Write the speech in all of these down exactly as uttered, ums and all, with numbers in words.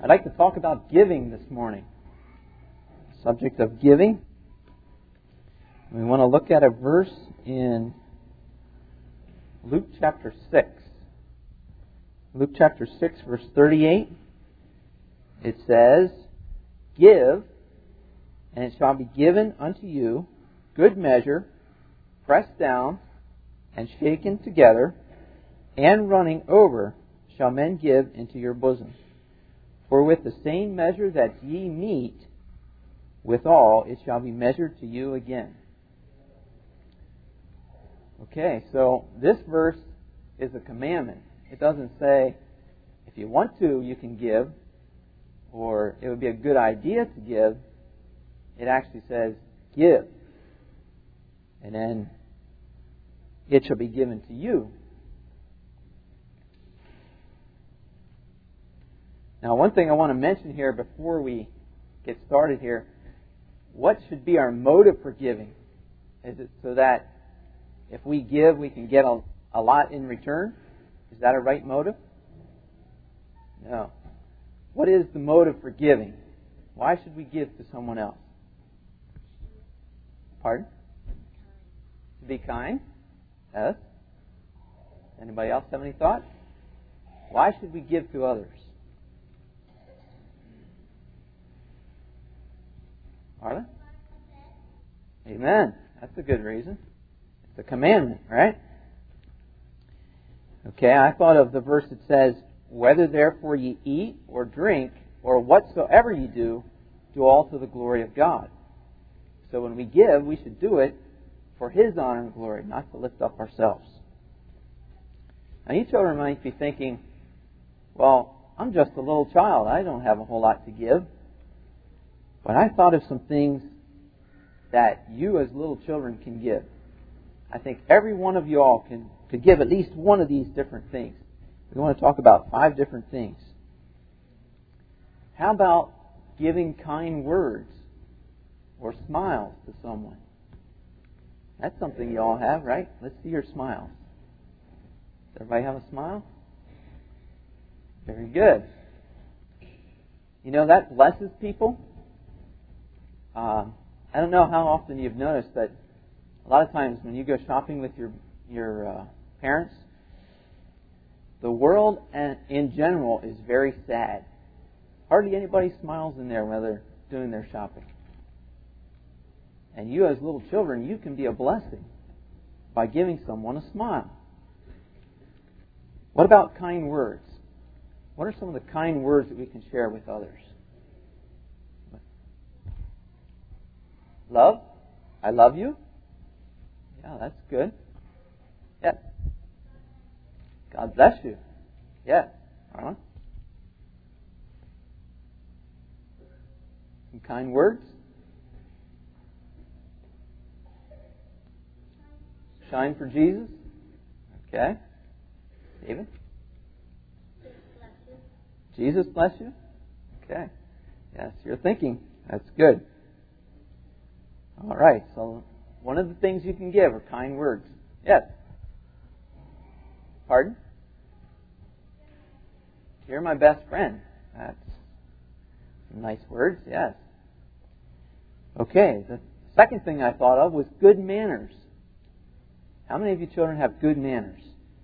I'd like to talk about giving this morning. Subject of giving. We want to look at a verse in Luke chapter six. Luke chapter six, verse thirty-eight. It says, "Give, and it shall be given unto you, good measure, pressed down, and shaken together, and running over, shall men give into your bosom. For with the same measure that ye mete withal, it shall be measured to you again." Okay, so this verse is a commandment. It doesn't say, if you want to, you can give, or it would be a good idea to give. It actually says, give. And then, it shall be given to you. Now, one thing I want to mention here before we get started here, what should be our motive for giving? Is it so that if we give, we can get a, a lot in return? Is that a right motive? No. What is the motive for giving? Why should we give to someone else? Pardon? To be kind? Yes. Anybody else have any thoughts? Why should we give to others? Arlen? Amen. That's a good reason. It's a commandment, right? Okay, I thought of the verse that says, "Whether therefore ye eat or drink or whatsoever ye do, do all to the glory of God." So when we give, we should do it for His honor and glory, not to lift up ourselves. Now you children might be thinking, well, I'm just a little child. I don't have a whole lot to give. But I thought of some things that you as little children can give. I think every one of you all can could give at least one of these different things. We want to talk about five different things. How about giving kind words or smiles to someone? That's something you all have, right? Let's see your smiles. Does everybody have a smile? Very good. You know, that blesses people. Uh, I don't know how often you've noticed that a lot of times when you go shopping with your your uh, parents, the world in general is very sad. Hardly anybody smiles in there when they're doing their shopping. And you as little children, you can be a blessing by giving someone a smile. What about kind words? What are some of the kind words that we can share with others? Love? I love you? Yeah, that's good. Yeah. God bless you. Yeah. Arlen? Some kind words? Shine for Jesus? Okay. David? Jesus bless you? Okay. Yes, you're thinking. That's good. All right. So one of the things you can give are kind words. Yes. Pardon? You're my best friend. That's some nice words. Yes. Okay. The second thing I thought of was good manners. How many of you children have good manners?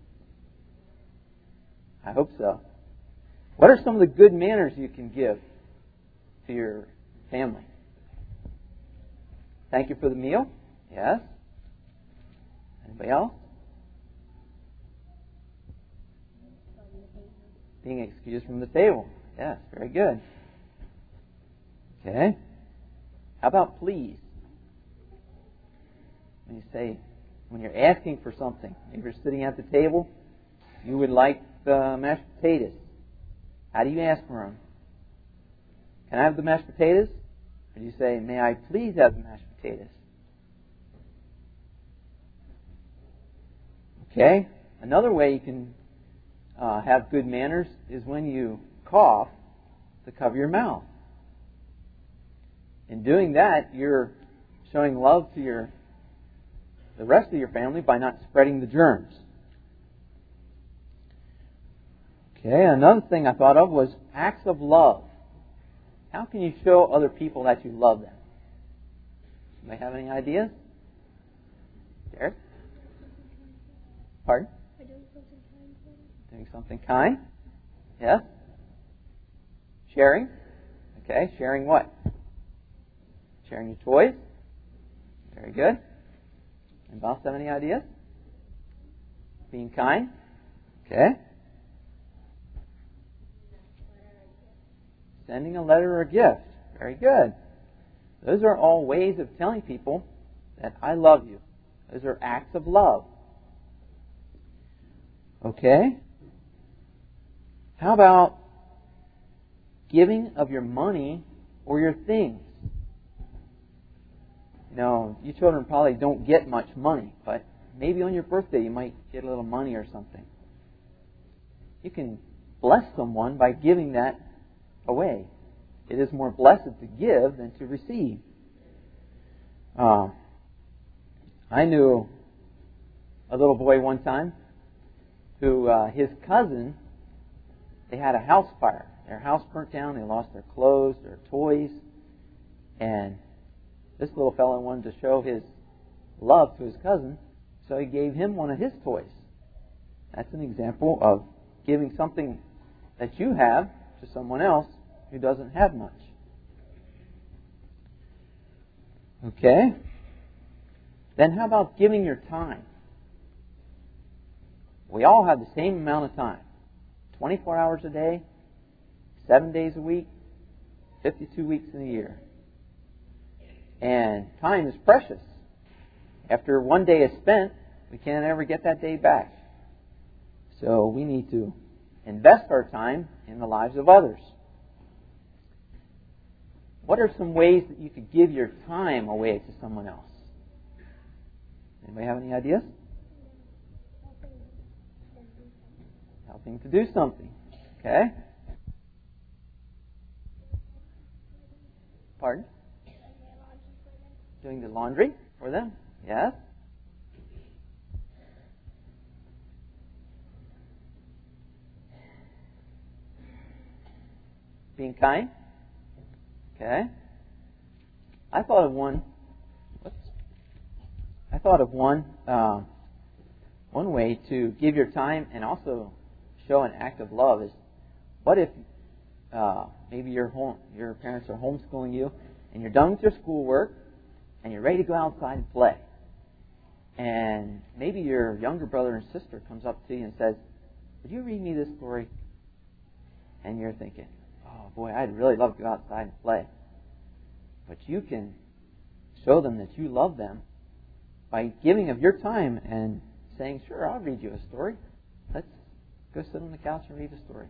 I hope so. What are some of the good manners you can give to your family? Thank you for the meal? Yes. Anybody else? Being excused from the table. Yes, very good. Okay. How about please? When you say, when you're asking for something, if you're sitting at the table, you would like the mashed potatoes. How do you ask for them? Can I have the mashed potatoes? Or do you say, may I please have the mashed potatoes? Okay. Another way you can uh, have good manners is when you cough to cover your mouth. In doing that, you're showing love to your the rest of your family by not spreading the germs. Okay, another thing I thought of was acts of love. How can you show other people that you love them? Anybody have any ideas? Derek? Pardon? Doing something kind. Yes? Sharing? Okay, sharing what? Sharing your toys? Very good. Anybody else have any ideas? Being kind? Okay. Sending a letter or a gift? Very good. Those are all ways of telling people that I love you. Those are acts of love. Okay? How about giving of your money or your things? You know, you children probably don't get much money, but maybe on your birthday you might get a little money or something. You can bless someone by giving that away. It is more blessed to give than to receive. Uh, I knew a little boy one time who, uh, his cousin, they had a house fire. Their house burnt down. They lost their clothes, their toys. And this little fellow wanted to show his love to his cousin, so he gave him one of his toys. That's an example of giving something that you have to someone else who doesn't have much. Okay? Then how about giving your time? We all have the same amount of time. twenty-four hours a day, seven days a week, fifty-two weeks in a year. And time is precious. After one day is spent, we can't ever get that day back. So we need to invest our time in the lives of others. What are some ways that you could give your time away to someone else? Anybody have any ideas? Helping to do something. Okay? Pardon? Doing the laundry for them? Yes? Being kind? Okay. I thought of one. Whoops. I thought of one. Uh, one way to give your time and also show an act of love is, what if uh, maybe your home, your parents are homeschooling you, and you're done with your schoolwork, and you're ready to go outside and play, and maybe your younger brother and sister comes up to you and says, "Would you read me this story?" And you're thinking, "Oh boy, I'd really love to go outside and play." But you can show them that you love them by giving of your time and saying, "Sure, I'll read you a story. Let's go sit on the couch and read a story."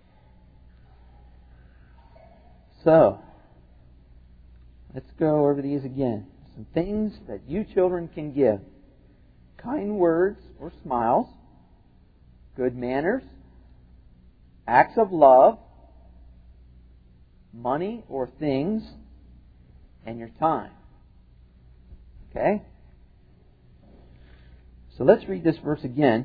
So, let's go over these again. Some things that you children can give. Kind words or smiles, good manners, acts of love, money or things, and your time. Okay? So let's read this verse again.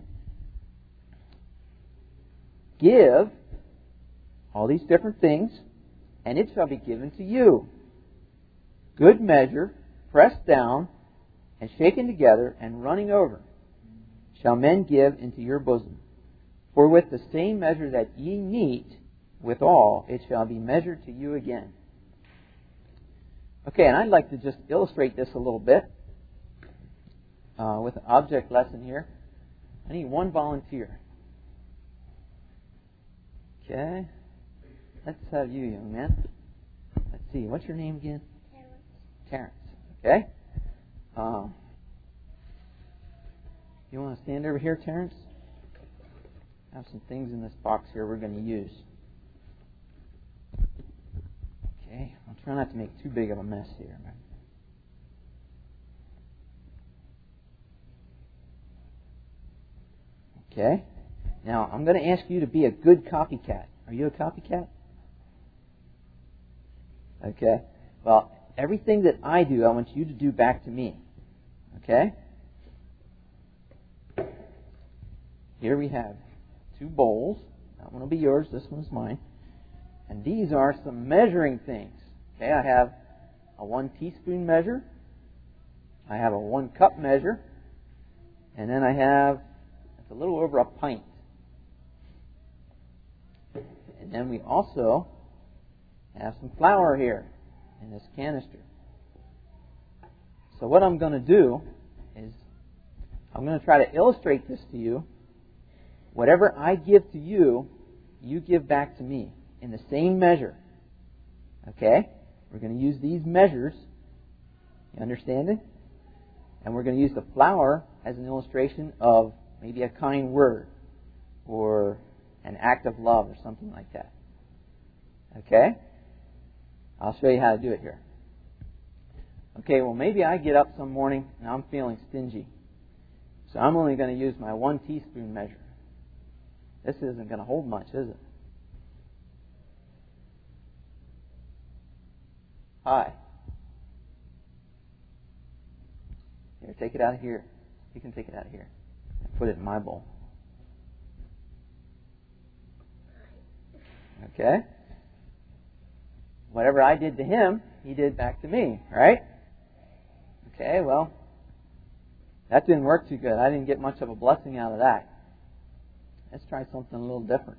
Give all these different things, and it shall be given to you. Good measure, pressed down, and shaken together, and running over, shall men give into your bosom. For with the same measure that ye meet withal, it shall be measured to you again. Okay, and I'd like to just illustrate this a little bit uh, with an object lesson here. I need one volunteer. Okay. Let's have you, young man. Let's see. What's your name again? Terrence. Terrence. Okay. Um, you want to stand over here, Terrence? I have some things in this box here we're going to use. Okay. I'll try not to make too big of a mess here. Okay. Now, I'm going to ask you to be a good copycat. Are you a copycat? Okay. Well, everything that I do, I want you to do back to me. Okay? Here we have two bowls. That one will be yours. This one's mine. And these are some measuring things. Okay, I have a one teaspoon measure. I have a one cup measure. And then I have, it's a little over a pint. And then we also have some flour here in this canister. So what I'm going to do is I'm going to try to illustrate this to you. Whatever I give to you, you give back to me in the same measure. Okay? We're going to use these measures. You understand it? And we're going to use the flour as an illustration of maybe a kind word or an act of love or something like that. Okay? I'll show you how to do it here. Okay, well maybe I get up some morning and I'm feeling stingy. So I'm only going to use my one teaspoon measure. This isn't going to hold much, is it? Hi. Here, take it out of here. You can take it out of here and put it in my bowl. Okay? Whatever I did to him, he did back to me, right? Okay, well, that didn't work too good. I didn't get much of a blessing out of that. Let's try something a little different.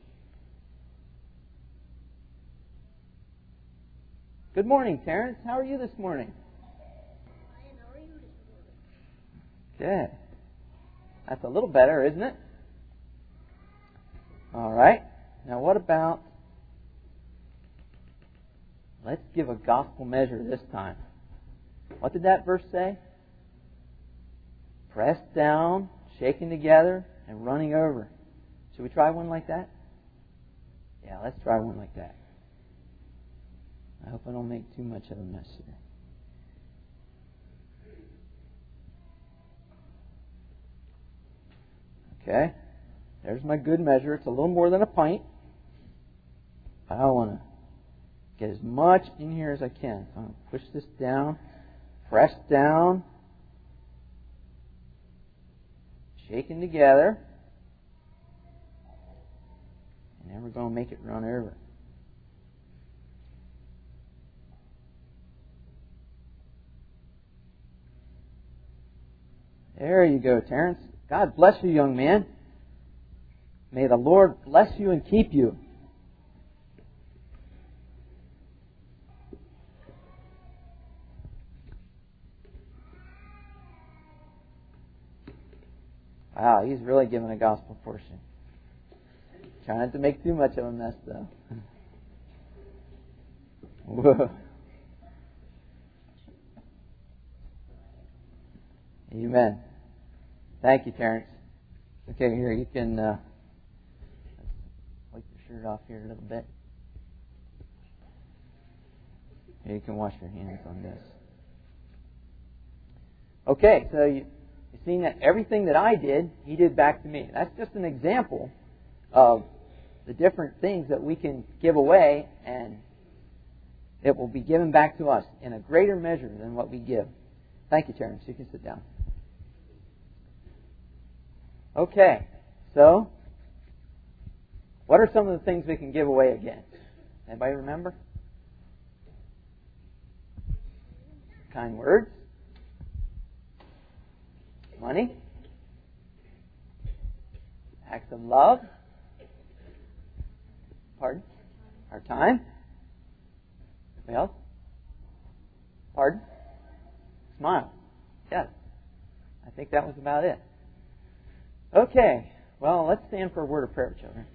Good morning, Terrence. How are you this morning? Good. That's a little better, isn't it? All right. Now what about, let's give a gospel measure this time. What did that verse say? Pressed down, shaken together, and running over. Should we try one like that? Yeah, let's try one like that. I hope I don't make too much of a mess here. Okay, there's my good measure. It's a little more than a pint. I want to get as much in here as I can. So I'm going to push this down, press down, shaken together, and then we're going to make it run over. There you go, Terrence. God bless you, young man. May the Lord bless you and keep you. Wow, he's really giving a gospel portion. Try not to make too much of a mess, though. Whoa. Amen. Thank you, Terrence. Okay, here, you can uh, wipe your shirt off here a little bit. Here, you can wash your hands on this. Okay, so you, you've seen that everything that I did, he did back to me. That's just an example of the different things that we can give away, and it will be given back to us in a greater measure than what we give. Thank you, Terrence. You can sit down. Okay, so what are some of the things we can give away again? Anybody remember? Kind words, money, acts of love, pardon, our time, what else? Pardon? Smile. Yes, I think that was about it. Okay, well, let's stand for a word of prayer, children.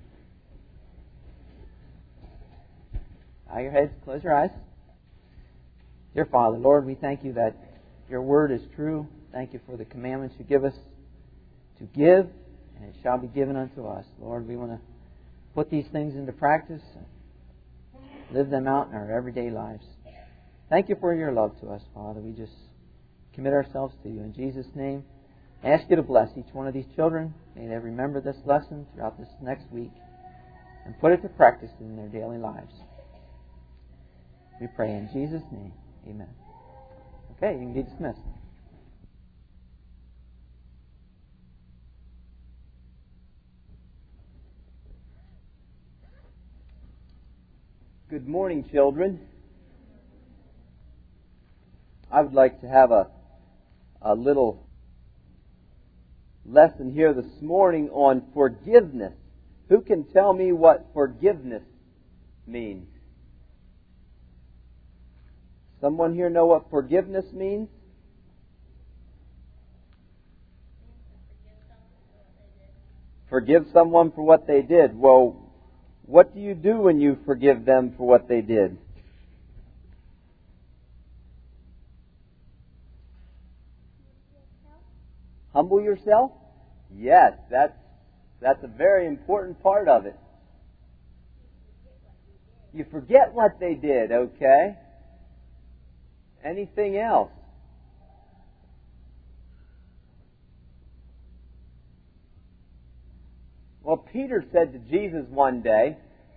Bow your heads, close your eyes. Dear Father, Lord, we thank you that your word is true. Thank you for the commandments you give us to give, and it shall be given unto us. Lord, we want to put these things into practice and live them out in our everyday lives. Thank you for your love to us, Father. We just commit ourselves to you. In Jesus' name, I ask you to bless each one of these children. May they remember this lesson throughout this next week and put it to practice in their daily lives. We pray in Jesus' name. Amen. Okay, you can be dismissed. Good morning, children. I would like to have a, a little lesson here this morning on forgiveness. Who can tell me what forgiveness means? Someone here know what forgiveness means? Forgive someone for what they did. Well, what do you do when you forgive them for what they did? Humble yourself? Yes, that's that's a very important part of it. You forget what they did, okay? Anything else? Well, Peter said to Jesus one day,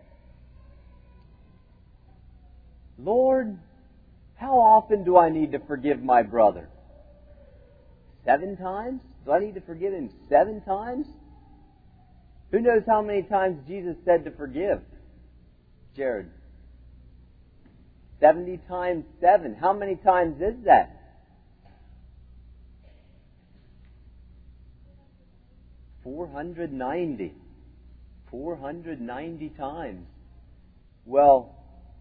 "Lord, how often do I need to forgive my brother? Seven times? Do I need to forgive him seven times?" Who knows how many times Jesus said to forgive? Jared. Seventy times seven. How many times is that? Four hundred ninety. Four hundred ninety times. Well,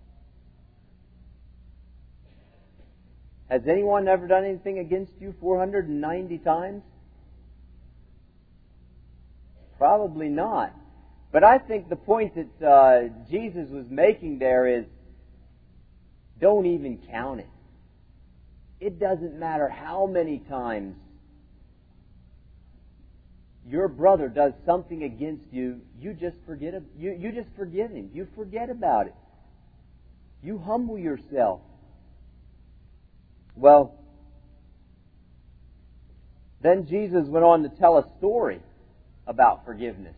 has anyone ever done anything against you four hundred ninety times? Probably not. But I think the point that uh, Jesus was making there is, don't even count it. It doesn't matter how many times your brother does something against you, you just forget it. You, you just forgive him. You forget about it. You humble yourself. Well, then Jesus went on to tell a story about forgiveness.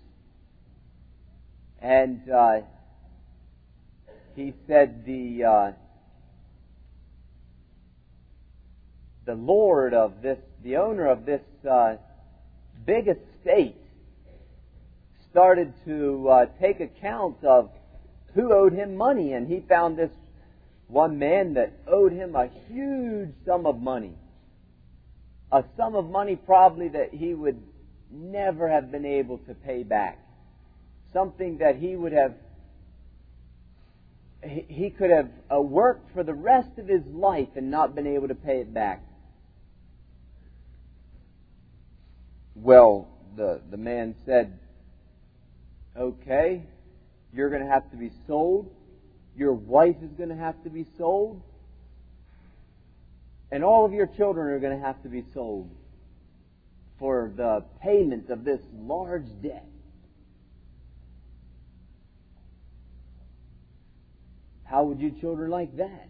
And uh, he said the uh, the Lord of this, the owner of this uh, big estate, started to uh, take account of who owed him money, and he found this one man that owed him a huge sum of money. A sum of money probably that he would never have been able to pay back. Something that he would have, he could have uh, worked for the rest of his life and not been able to pay it back. Well, the, the man said, okay, you're going to have to be sold. Your wife is going to have to be sold. And all of your children are going to have to be sold for the payment of this large debt. How would you children like that?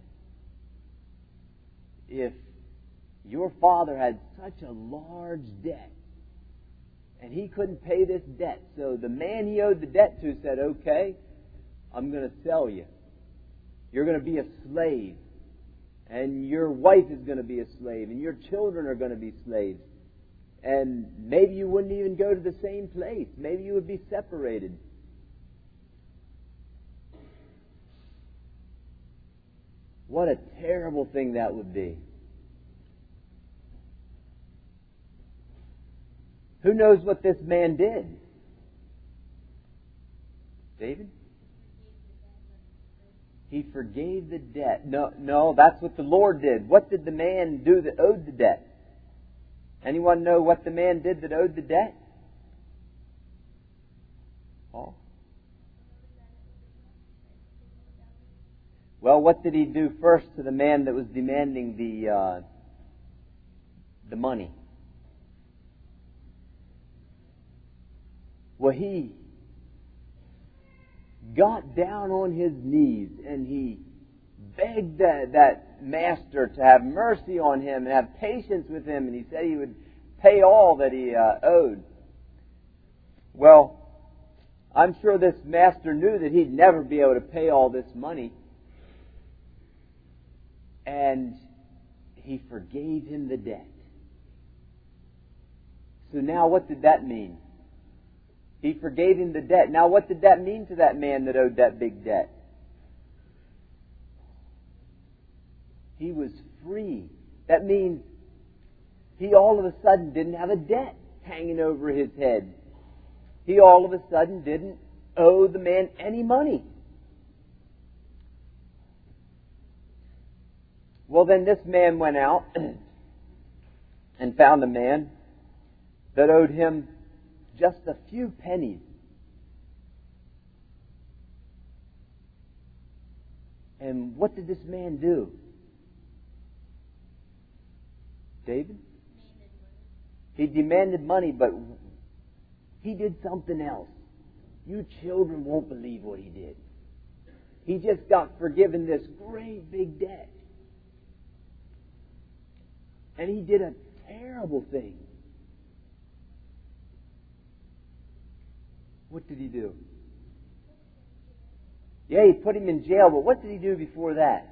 If your father had such a large debt and he couldn't pay this debt, so the man he owed the debt to said, okay, I'm going to sell you. You're going to be a slave. And your wife is going to be a slave. And your children are going to be slaves. And maybe you wouldn't even go to the same place. Maybe you would be separated. What a terrible thing that would be. Who knows what this man did? David? He forgave the debt. No, no, that's what the Lord did. What did the man do that owed the debt? Anyone know what the man did that owed the debt? Paul? Well, what did he do first to the man that was demanding the uh, the money? Well, he got down on his knees and he begged that, that master to have mercy on him and have patience with him, and he said he would pay all that he uh, owed. Well, I'm sure this master knew that he'd never be able to pay all this money, and he forgave him the debt. So now what did that mean? He forgave him the debt. Now what did that mean to that man that owed that big debt? He was free. That means he all of a sudden didn't have a debt hanging over his head. He all of a sudden didn't owe the man any money. Well, then this man went out and found a man that owed him just a few pennies. And what did this man do? David? He demanded money, but he did something else. You children won't believe what he did. He just got forgiven this great big debt. And he did a terrible thing. What did he do? Yeah, he put him in jail, but what did he do before that?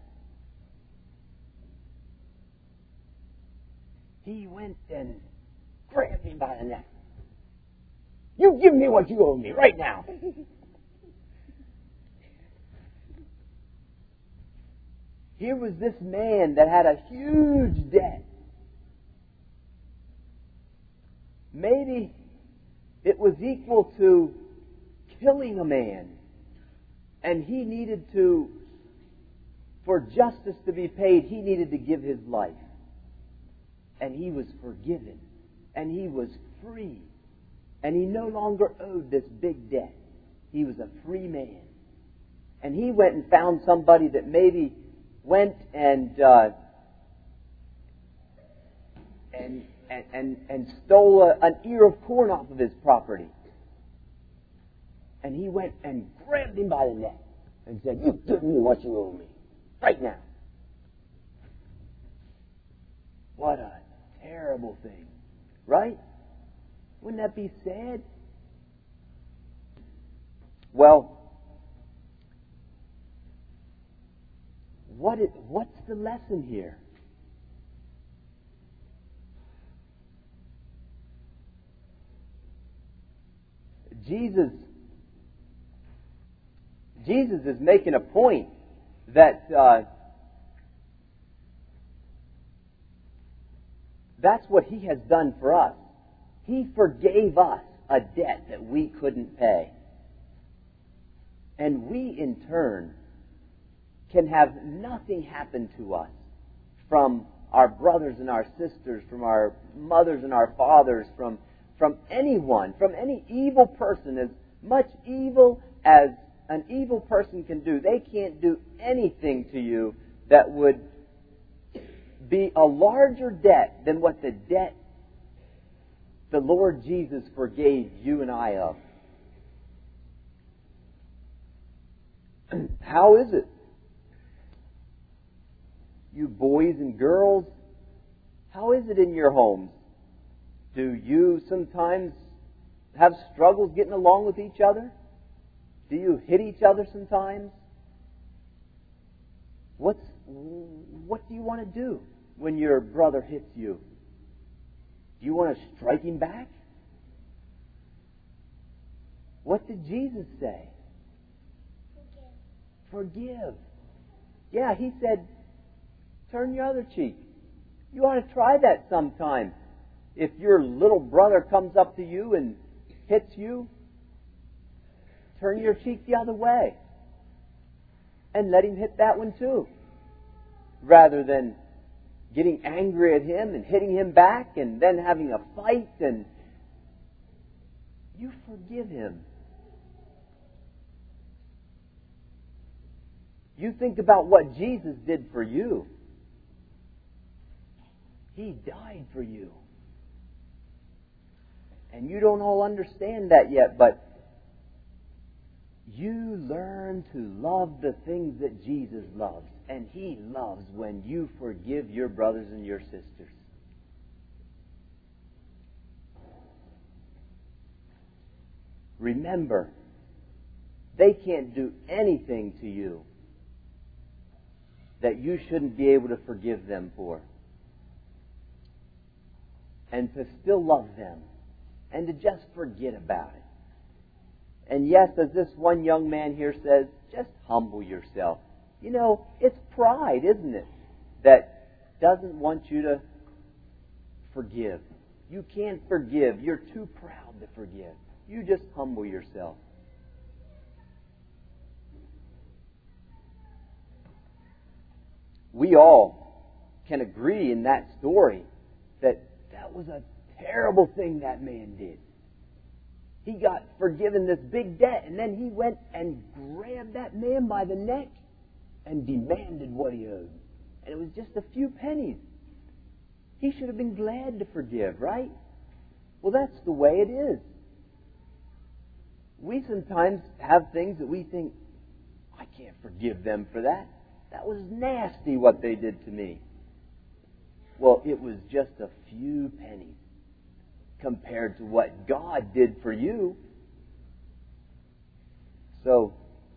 He went and grabbed him by the neck. You give me what you owe me right now. Here was this man that had a huge debt. Maybe it was equal to killing a man. And he needed to, for justice to be paid, he needed to give his life. And he was forgiven. And he was free. And he no longer owed this big debt. He was a free man. And he went and found somebody that maybe went and uh, and, and and and stole a, an ear of corn off of his property. And he went and grabbed him by the neck and said, "You give me what you owe me right now." What a terrible thing, right? Wouldn't that be sad? Well, what is, what's the lesson here? Jesus, Jesus is making a point that uh, that's what He has done for us. He forgave us a debt that we couldn't pay. And we, in turn, can have nothing happen to us from our brothers and our sisters, from our mothers and our fathers, from, from anyone, from any evil person, as much evil as an evil person can do. They can't do anything to you that would be a larger debt than what the debt the Lord Jesus forgave you and I of. How is it? You boys and girls, how is it in your homes? Do you sometimes have struggles getting along with each other? Do you hit each other sometimes? What's, what do you want to do when your brother hits you? Do you want to strike him back? What did Jesus say? Forgive. Forgive. Yeah, He said, turn your other cheek. You ought to try that sometime. If your little brother comes up to you and hits you, turn your cheek the other way. And let him hit that one too. Rather than getting angry at him and hitting him back and then having a fight, and you forgive him. You think about what Jesus did for you. He died for you. And you don't all understand that yet, but you learn to love the things that Jesus loves. And He loves when you forgive your brothers and your sisters. Remember, they can't do anything to you that you shouldn't be able to forgive them for. And to still love them. And to just forget about it. And yes, as this one young man here says, just humble yourself. You know, it's pride, isn't it? that doesn't want you to forgive. You can't forgive. You're too proud to forgive. You just humble yourself. We all can agree in that story that that was a terrible thing that man did. He got forgiven this big debt, and then he went and grabbed that man by the neck and demanded what he owed. And it was just a few pennies. He should have been glad to forgive, right? Well, that's the way it is. We sometimes have things that we think, I can't forgive them for that. That was nasty what they did to me. Well, it was just a few pennies compared to what God did for you. So,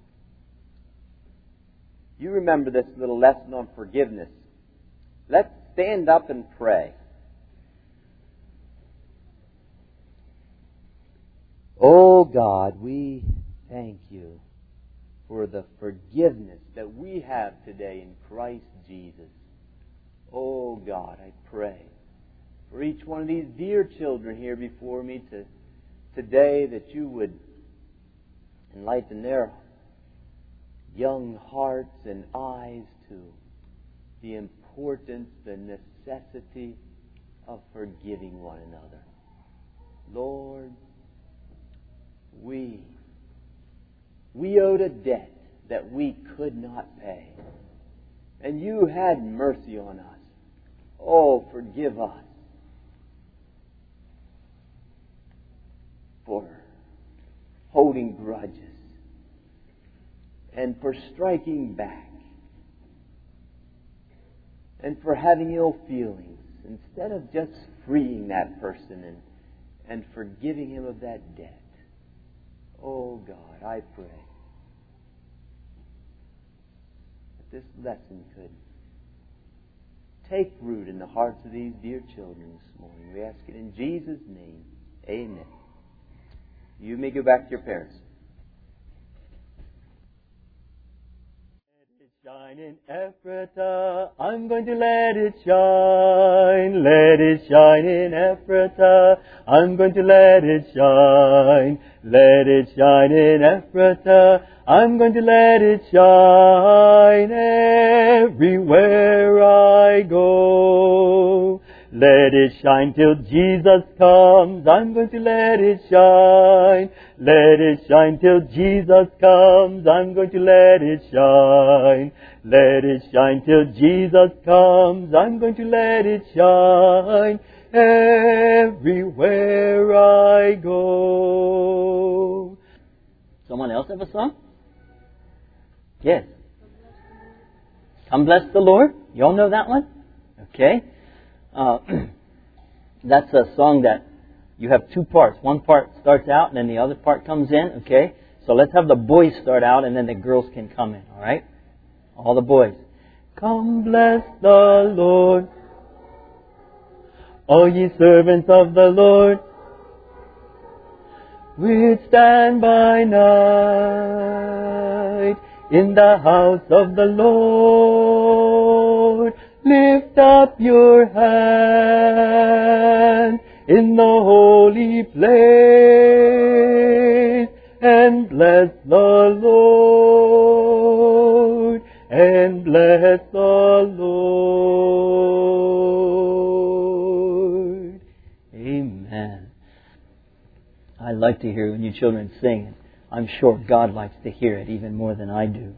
you remember this little lesson on forgiveness. Let's stand up and pray. Oh God, we thank you for the forgiveness that we have today in Christ Jesus. Oh God, I pray for each one of these dear children here before me to today that you would enlighten their young hearts and eyes to the importance, the necessity of forgiving one another. Lord, we, we owed a debt that we could not pay. And you had mercy on us. Oh, forgive us for holding grudges and for striking back and for having ill feelings instead of just freeing that person and, and forgiving him of that debt. Oh God, I pray that this lesson could take root in the hearts of these dear children this morning. We ask it in Jesus' name. Amen. You may go back to your parents. Let it shine in Ephrata. I'm going to let it shine. Let it shine in Ephrata. I'm going to let it shine. Let it shine in Ephrata. I'm going to let it shine everywhere I go. Let it shine till Jesus comes. I'm going to let it shine. Let it shine till Jesus comes. I'm going to let it shine. Let it shine till Jesus comes. I'm going to let it shine everywhere I go. Someone else have a song? Yes. Come bless the Lord. You all know that one? Okay. Uh, that's a song that you have two parts. One part starts out and then the other part comes in. Okay. So let's have the boys start out and then the girls can come in. All right. All the boys. Come bless the Lord, all ye servants of the Lord, which stand by night in the house of the Lord. Lift up your hands in the holy place and bless the Lord, and bless the Lord. Amen. I like to hear when you children sing. I'm sure God likes to hear it even more than I do.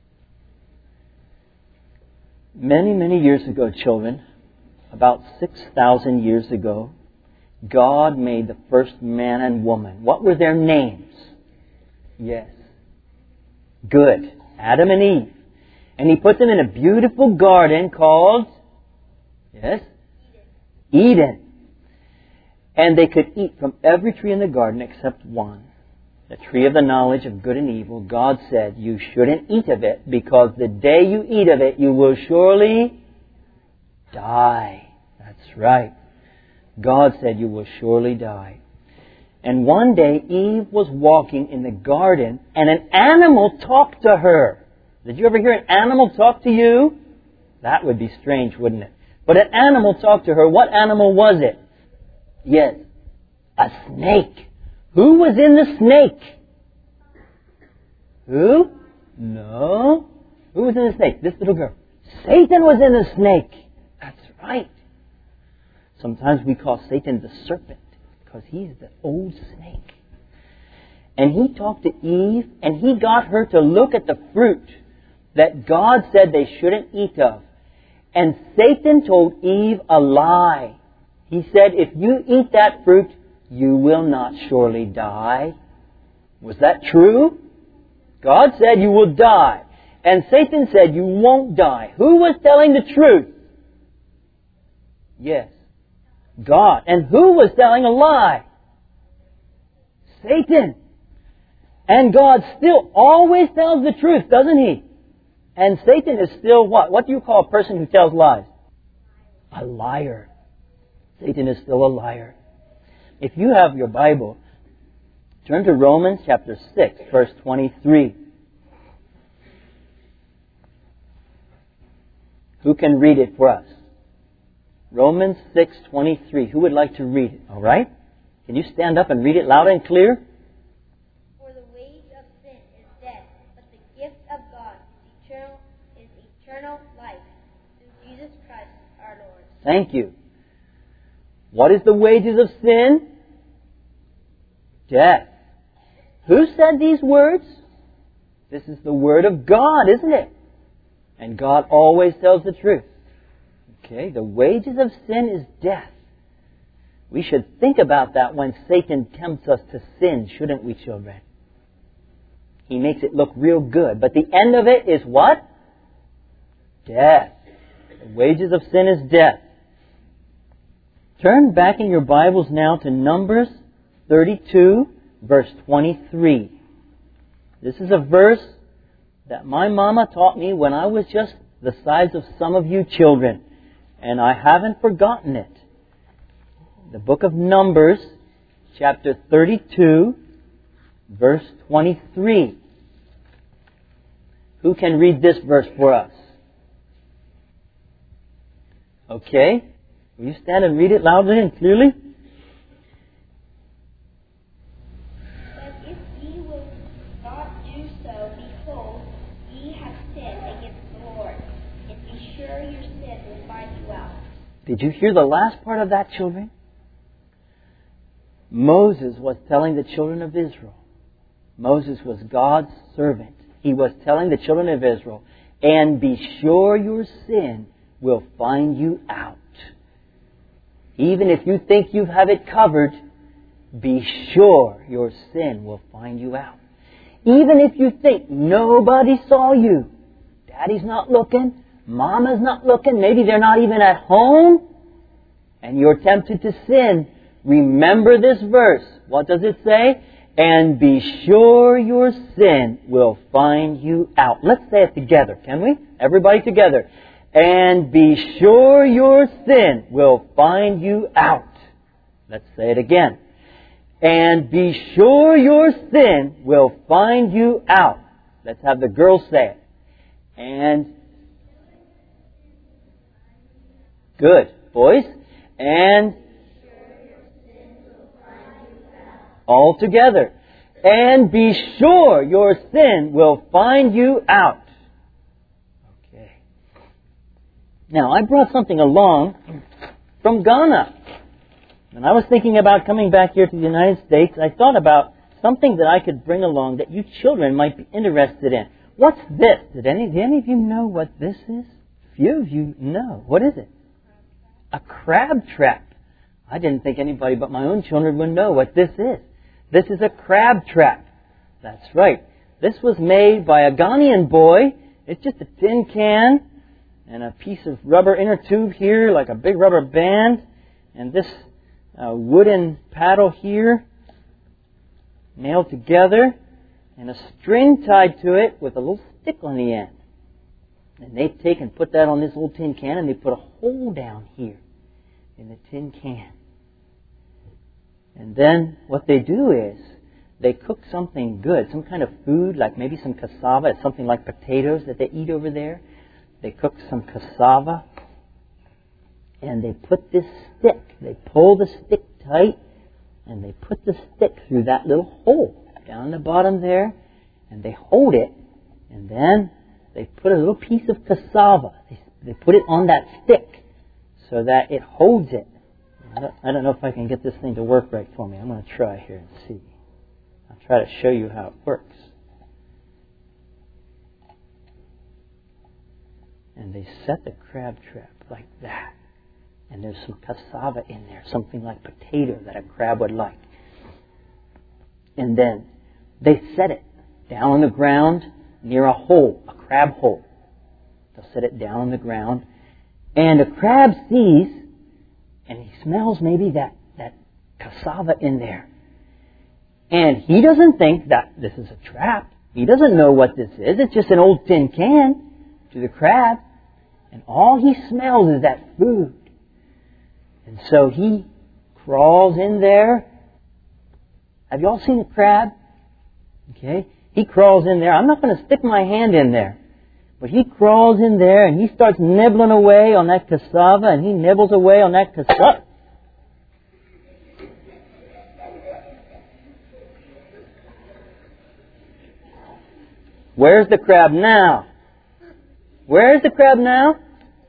Many, many years ago, children, about six thousand years ago, God made the first man and woman. What were their names? Yes. Good. Adam and Eve. And He put them in a beautiful garden called, yes, Eden. Eden. And they could eat from every tree in the garden except one. The tree of the knowledge of good and evil. God said, you shouldn't eat of it because the day you eat of it, you will surely die. That's right. God said you will surely die. And one day Eve was walking in the garden and an animal talked to her. Did you ever hear an animal talk to you? That would be strange, wouldn't it? But an animal talked to her. What animal was it? Yes, a snake. Who was in the snake? Who? No. Who was in the snake? This little girl. Satan was in the snake. That's right. Sometimes we call Satan the serpent because he's the old snake. And he talked to Eve and he got her to look at the fruit that God said they shouldn't eat of. And Satan told Eve a lie. He said, if you eat that fruit, you will not surely die. Was that true? God said you will die. And Satan said you won't die. Who was telling the truth? Yes, God. And who was telling a lie? Satan. And God still always tells the truth, doesn't He? And Satan is still what? What do you call a person who tells lies? A liar. Satan is still a liar. If you have your Bible, turn to Romans chapter six, verse twenty-three. Who can read it for us? Romans six twenty-three. Who would like to read it? All right? Can you stand up and read it loud and clear? For the wage of sin is death, but the gift of God is eternal, is eternal life through Jesus Christ our Lord. Thank you. What is the wages of sin? Death. Who said these words? This is the Word of God, isn't it? And God always tells the truth. Okay, the wages of sin is death. We should think about that when Satan tempts us to sin, shouldn't we, children? He makes it look real good. But the end of it is what? Death. The wages of sin is death. Turn back in your Bibles now to Numbers thirty-two, verse twenty-three. This is a verse that my mama taught me when I was just the size of some of you children. And I haven't forgotten it. The book of Numbers, chapter thirty-two, verse twenty-three. Who can read this verse for us? Okay. Will you stand and read it loudly and clearly? But if ye will not do so, behold, ye have sinned against the Lord, and be sure your sin will find you out. Did you hear the last part of that, children? Moses was telling the children of Israel. Moses was God's servant. He was telling the children of Israel, and be sure your sin will find you out. Even if you think you have it covered, be sure your sin will find you out. Even if you think nobody saw you, Daddy's not looking, Mama's not looking, maybe they're not even at home, and you're tempted to sin, remember this verse. What does it say? And be sure your sin will find you out. Let's say it together, can we? Everybody together. And be sure your sin will find you out. Let's say it again. And be sure your sin will find you out. Let's have the girls say it. And good. Boys. And all together. And be sure your sin will find you out. Okay. Now, I brought something along from Ghana. When I was thinking about coming back here to the United States, I thought about something that I could bring along that you children might be interested in. What's this? Did any, did any of you know what this is? A few of you know. What is it? A crab trap. I didn't think anybody but my own children would know what this is. This is a crab trap. That's right. This was made by a Ghanaian boy. It's just a tin can and a piece of rubber inner tube here, like a big rubber band, and this uh, wooden paddle here, nailed together, and a string tied to it with a little stick on the end. And they take and put that on this little tin can, and they put a hole down here in the tin can. And then what they do is they cook something good, some kind of food, like maybe some cassava, something like potatoes that they eat over there. they cook some cassava, and they put this stick, they pull the stick tight, and they put the stick through that little hole down the bottom there, and they hold it, and then they put a little piece of cassava. They, they put it on that stick so that it holds it. I don't, I don't know if I can get this thing to work right for me. I'm going to try here and see. I'll try to show you how it works. And they set the crab trap like that. And there's some cassava in there, something like potato that a crab would like. And then they set it down on the ground near a hole, a crab hole. They'll set it down on the ground. And a crab sees, and he smells maybe that, that cassava in there. And he doesn't think that this is a trap. He doesn't know what this is. It's just an old tin can to the crab. And all he smells is that food. And so he crawls in there. Have you all seen a crab? Okay. He crawls in there. I'm not going to stick my hand in there. But he crawls in there and he starts nibbling away on that cassava, and he nibbles away on that cassava. Where's the crab now? Where's the crab now?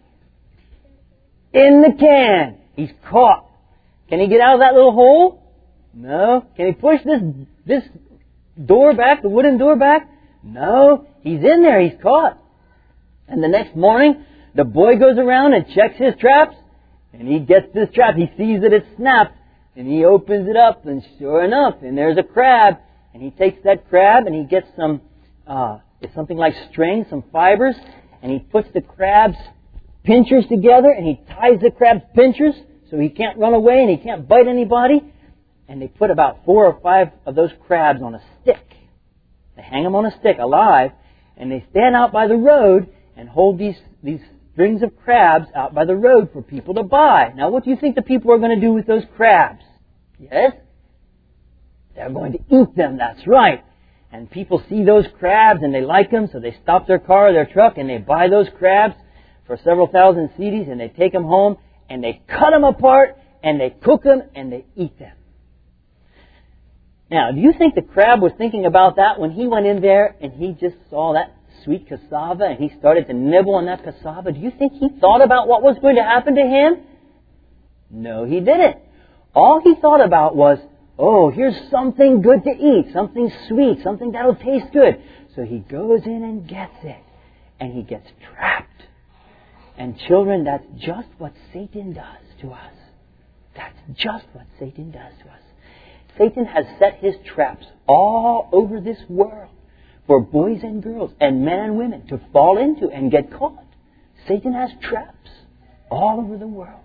In the can. He's caught. Can he get out of that little hole? No. Can he push this this door back, the wooden door back? No. He's in there. He's caught. And the next morning, the boy goes around and checks his traps, and he gets this trap. He sees that it's snapped, and he opens it up, and sure enough, and there's a crab. And he takes that crab, and he gets some, uh, it's something like string, some fibers, and he puts the crab's pinchers together, and he ties the crab's pinchers so he can't run away and he can't bite anybody. And they put about four or five of those crabs on a stick. They hang them on a stick alive, and they stand out by the road and hold these, these strings of crabs out by the road for people to buy. Now, what do you think the people are going to do with those crabs? Yes? They're going to eat them, that's right. And people see those crabs and they like them, so they stop their car or their truck and they buy those crabs for several thousand cedis, and they take them home and they cut them apart and they cook them and they eat them. Now, do you think the crab was thinking about that when he went in there and he just saw that sweet cassava and he started to nibble on that cassava? Do you think he thought about what was going to happen to him? No, he didn't. All he thought about was, oh, here's something good to eat, something sweet, something that'll taste good. So he goes in and gets it, and he gets trapped. And children, that's just what Satan does to us. That's just what Satan does to us. Satan has set his traps all over this world for boys and girls and men and women to fall into and get caught. Satan has traps all over the world.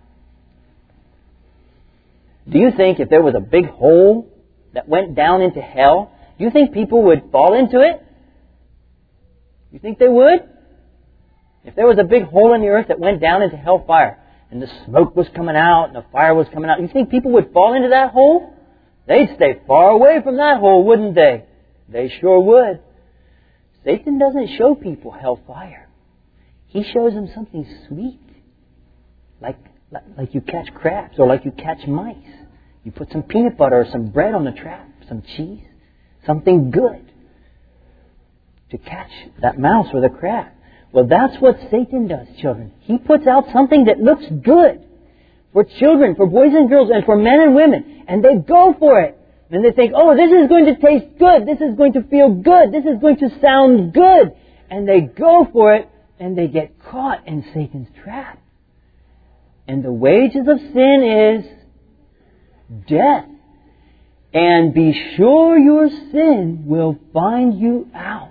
Do you think if there was a big hole that went down into hell, do you think people would fall into it? You think they would? If there was a big hole in the earth that went down into hellfire and the smoke was coming out and the fire was coming out, you think people would fall into that hole? They'd stay far away from that hole, wouldn't they? They sure would. Satan doesn't show people hellfire. He shows them something sweet. Like, like, like you catch crabs or like you catch mice. You put some peanut butter or some bread on the trap, some cheese, something good to catch that mouse or the crab. Well, that's what Satan does, children. He puts out something that looks good for children, for boys and girls, and for men and women. And they go for it. And they think, oh, this is going to taste good. This is going to feel good. This is going to sound good. And they go for it, and they get caught in Satan's trap. And the wages of sin is death. And be sure your sin will find you out.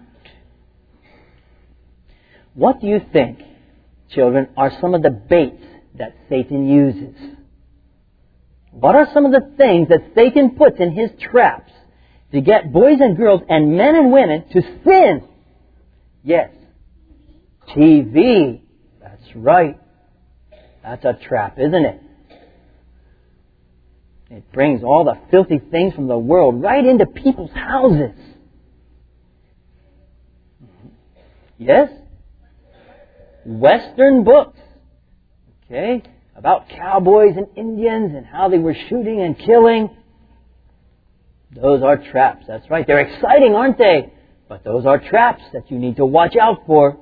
What do you think, children, are some of the baits that Satan uses? What are some of the things that Satan puts in his traps to get boys and girls and men and women to sin? Yes. T V. That's right. That's a trap, isn't it? It brings all the filthy things from the world right into people's houses. Yes? Western books, okay, about cowboys and Indians and how they were shooting and killing. Those are traps. That's right. They're exciting, aren't they? But those are traps that you need to watch out for.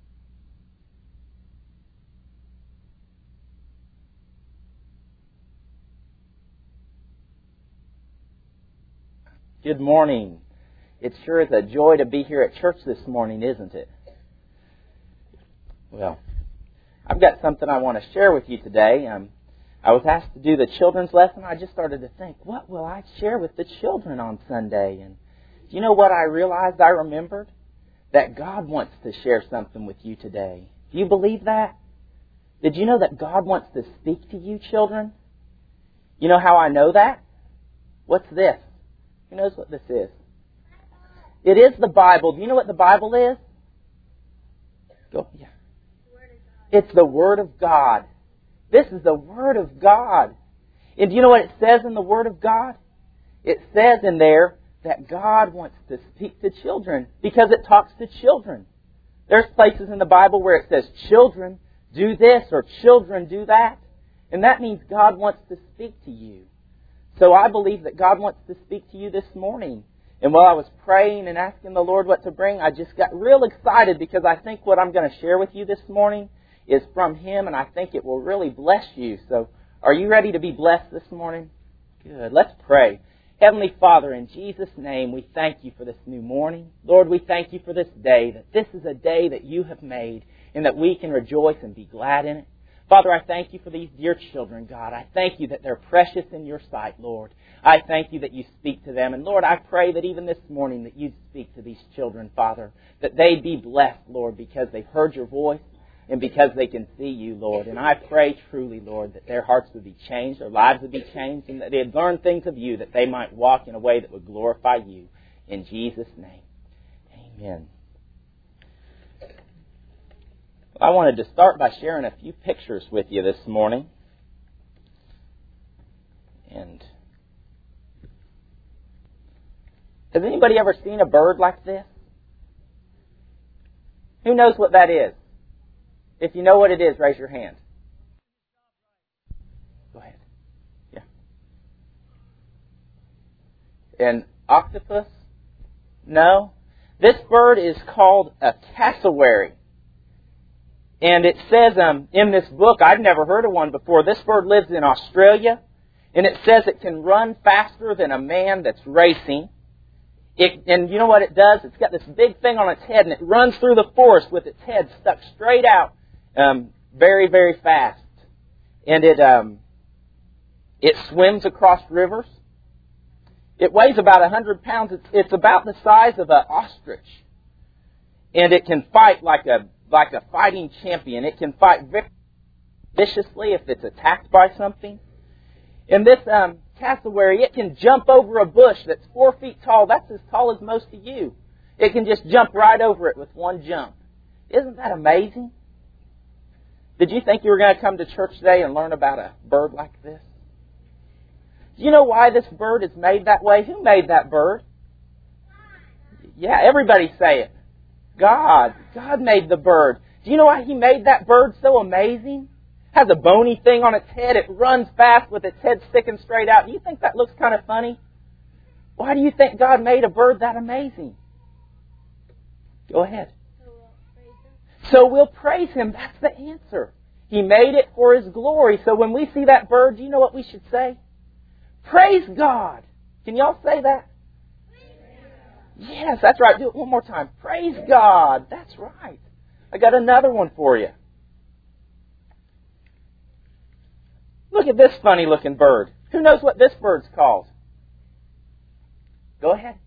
Good morning. It sure is a joy to be here at church this morning, isn't it? Well, I've got something I want to share with you today. Um, I was asked to do the children's lesson. I just started to think, what will I share with the children on Sunday? And do you know what I realized I remembered? That God wants to share something with you today. Do you believe that? Did you know that God wants to speak to you, children? You know how I know that? What's this? Who knows what this is? It is the Bible. Do you know what the Bible is? Go. Yeah. It's the Word of God. This is the Word of God. And do you know what it says in the Word of God? It says in there that God wants to speak to children because it talks to children. There's places in the Bible where it says, children, do this, or children, do that. And that means God wants to speak to you. So I believe that God wants to speak to you this morning. And while I was praying and asking the Lord what to bring, I just got real excited because I think what I'm going to share with you this morning is from Him, and I think it will really bless you. So are you ready to be blessed this morning? Good. Let's pray. Heavenly Father, in Jesus' name, we thank you for this new morning. Lord, we thank you for this day, that this is a day that you have made and that we can rejoice and be glad in it. Father, I thank you for these dear children, God. I thank you that they're precious in your sight, Lord. I thank you that you speak to them. And Lord, I pray that even this morning that you'd speak to these children, Father, that they'd be blessed, Lord, because they've heard your voice and because they can see you, Lord. And I pray truly, Lord, that their hearts would be changed, their lives would be changed, and that they'd learn things of you, that they might walk in a way that would glorify you. In Jesus' name, amen. I wanted to start by sharing a few pictures with you this morning. And has anybody ever seen a bird like this? Who knows what that is? If you know what it is, raise your hand. Go ahead. Yeah. An octopus? No. This bird is called a cassowary. And it says um, in this book, I've never heard of one before, this bird lives in Australia. And it says it can run faster than a man that's racing. It, and you know what it does? It's got this big thing on its head, and it runs through the forest with its head stuck straight out um, very, very fast. And it um, it swims across rivers. It weighs about one hundred pounds. It's, it's about the size of an ostrich. And it can fight like a like a fighting champion. It can fight viciously if it's attacked by something. And this um, cassowary, it can jump over a bush that's four feet tall. That's as tall as most of you. It can just jump right over it with one jump. Isn't that amazing? Did you think you were going to come to church today and learn about a bird like this? Do you know why this bird is made that way? Who made that bird? Yeah, everybody say it. God. God made the bird. Do you know why He made that bird so amazing? It has a bony thing on its head. It runs fast with its head sticking straight out. Do you think that looks kind of funny? Why do you think God made a bird that amazing? Go ahead. So we'll praise Him. That's the answer. He made it for His glory. So when we see that bird, do you know what we should say? Praise God. Can y'all say that? Yes, that's right. Do it one more time. Praise God. That's right. I got another one for you. Look at this funny looking bird. Who knows what this bird's called? Go ahead.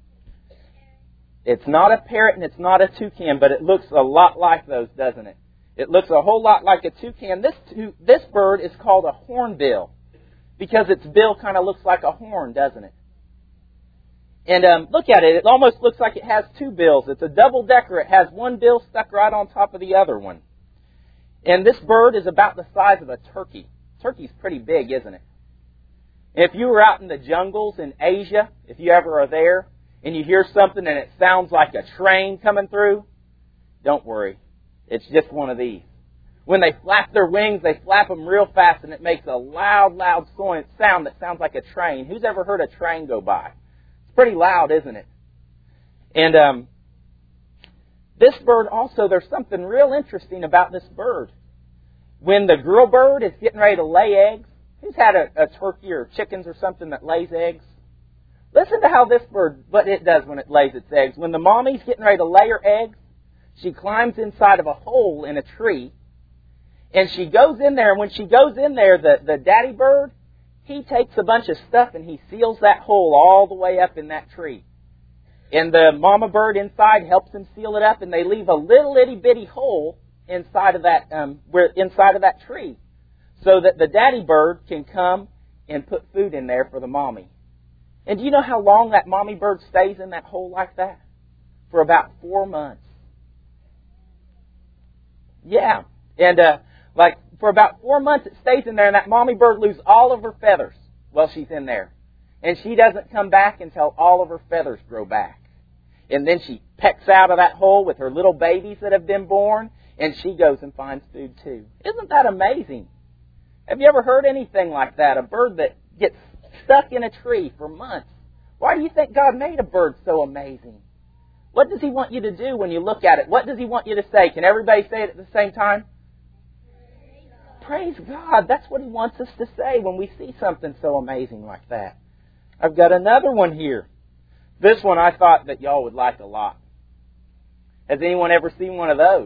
It's not a parrot and it's not a toucan, but it looks a lot like those, doesn't it? It looks a whole lot like a toucan. This tu- this bird is called a hornbill because its bill kind of looks like a horn, doesn't it? And um, look at it. It almost looks like it has two bills. It's a double-decker. It has one bill stuck right on top of the other one. And this bird is about the size of a turkey. Turkey's pretty big, isn't it? And if you were out in the jungles in Asia, if you ever are there, and you hear something and it sounds like a train coming through, don't worry. It's just one of these. When they flap their wings, they flap them real fast, and it makes a loud, loud sound that sounds like a train. Who's ever heard a train go by? It's pretty loud, isn't it? And um, this bird also, there's something real interesting about this bird. When the girl bird is getting ready to lay eggs, who's had a, a turkey or chickens or something that lays eggs? Listen to how this bird, what it does when it lays its eggs. When the mommy's getting ready to lay her eggs, she climbs inside of a hole in a tree, and she goes in there, and when she goes in there, the, the daddy bird, he takes a bunch of stuff and he seals that hole all the way up in that tree. And the mama bird inside helps him seal it up, and they leave a little itty bitty hole inside of that um, where inside of that tree, so that the daddy bird can come and put food in there for the mommy. And do you know how long that mommy bird stays in that hole like that? For about four months. Yeah, and uh, like for about four months it stays in there, and that mommy bird loses all of her feathers while she's in there. And she doesn't come back until all of her feathers grow back. And then she pecks out of that hole with her little babies that have been born, and she goes and finds food too. Isn't that amazing? Have you ever heard anything like that? A bird that gets stuck in a tree for months. Why do you think God made a bird so amazing? What does He want you to do when you look at it? What does He want you to say? Can everybody say it at the same time? Praise God. That's what He wants us to say when we see something so amazing like that. I've got another one here. This one I thought that y'all would like a lot. Has anyone ever seen one of those?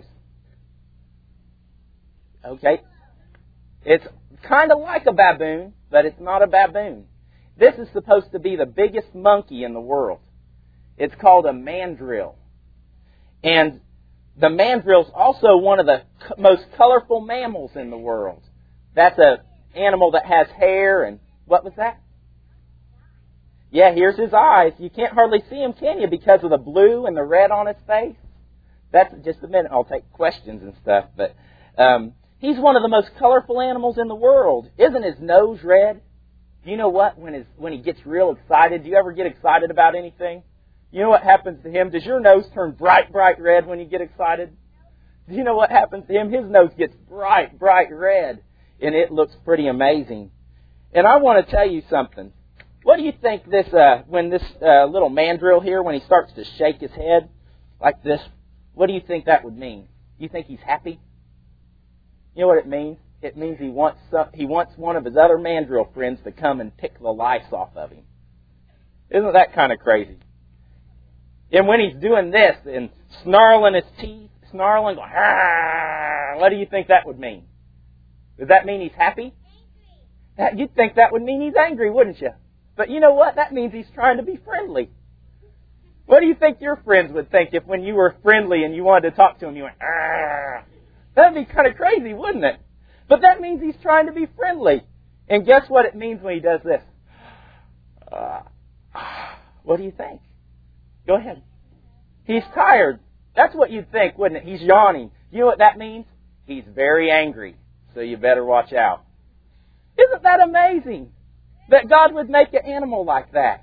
Okay. It's kind of like a baboon, but it's not a baboon. This is supposed to be the biggest monkey in the world. It's called a mandrill. And the mandrill is also one of the most colorful mammals in the world. That's an animal that has hair and... What was that? Yeah, here's his eyes. You can't hardly see him, can you, because of the blue and the red on his face? That's just a minute. I'll take questions and stuff. But um, he's one of the most colorful animals in the world. Isn't his nose red? Do you know what? When his when he gets real excited, do you ever get excited about anything? You know what happens to him? Does your nose turn bright, bright red when you get excited? Do you know what happens to him? His nose gets bright, bright red, and it looks pretty amazing. And I want to tell you something. What do you think this, uh, when this uh, little mandrill here, when he starts to shake his head like this, what do you think that would mean? Do you think he's happy? You know what it means? It means he wants some, he wants one of his other mandrill friends to come and pick the lice off of him. Isn't that kind of crazy? And when he's doing this and snarling his teeth, snarling, going, ah, what do you think that would mean? Does that mean he's happy? That, you'd think that would mean he's angry, wouldn't you? But you know what? That means he's trying to be friendly. What do you think your friends would think if when you were friendly and you wanted to talk to him, you went, ah? That'd be kind of crazy, wouldn't it? But that means he's trying to be friendly. And guess what it means when he does this? Uh, what do you think? Go ahead. He's tired. That's what you'd think, wouldn't it? He's yawning. You know what that means? He's very angry. So you better watch out. Isn't that amazing? That God would make an animal like that.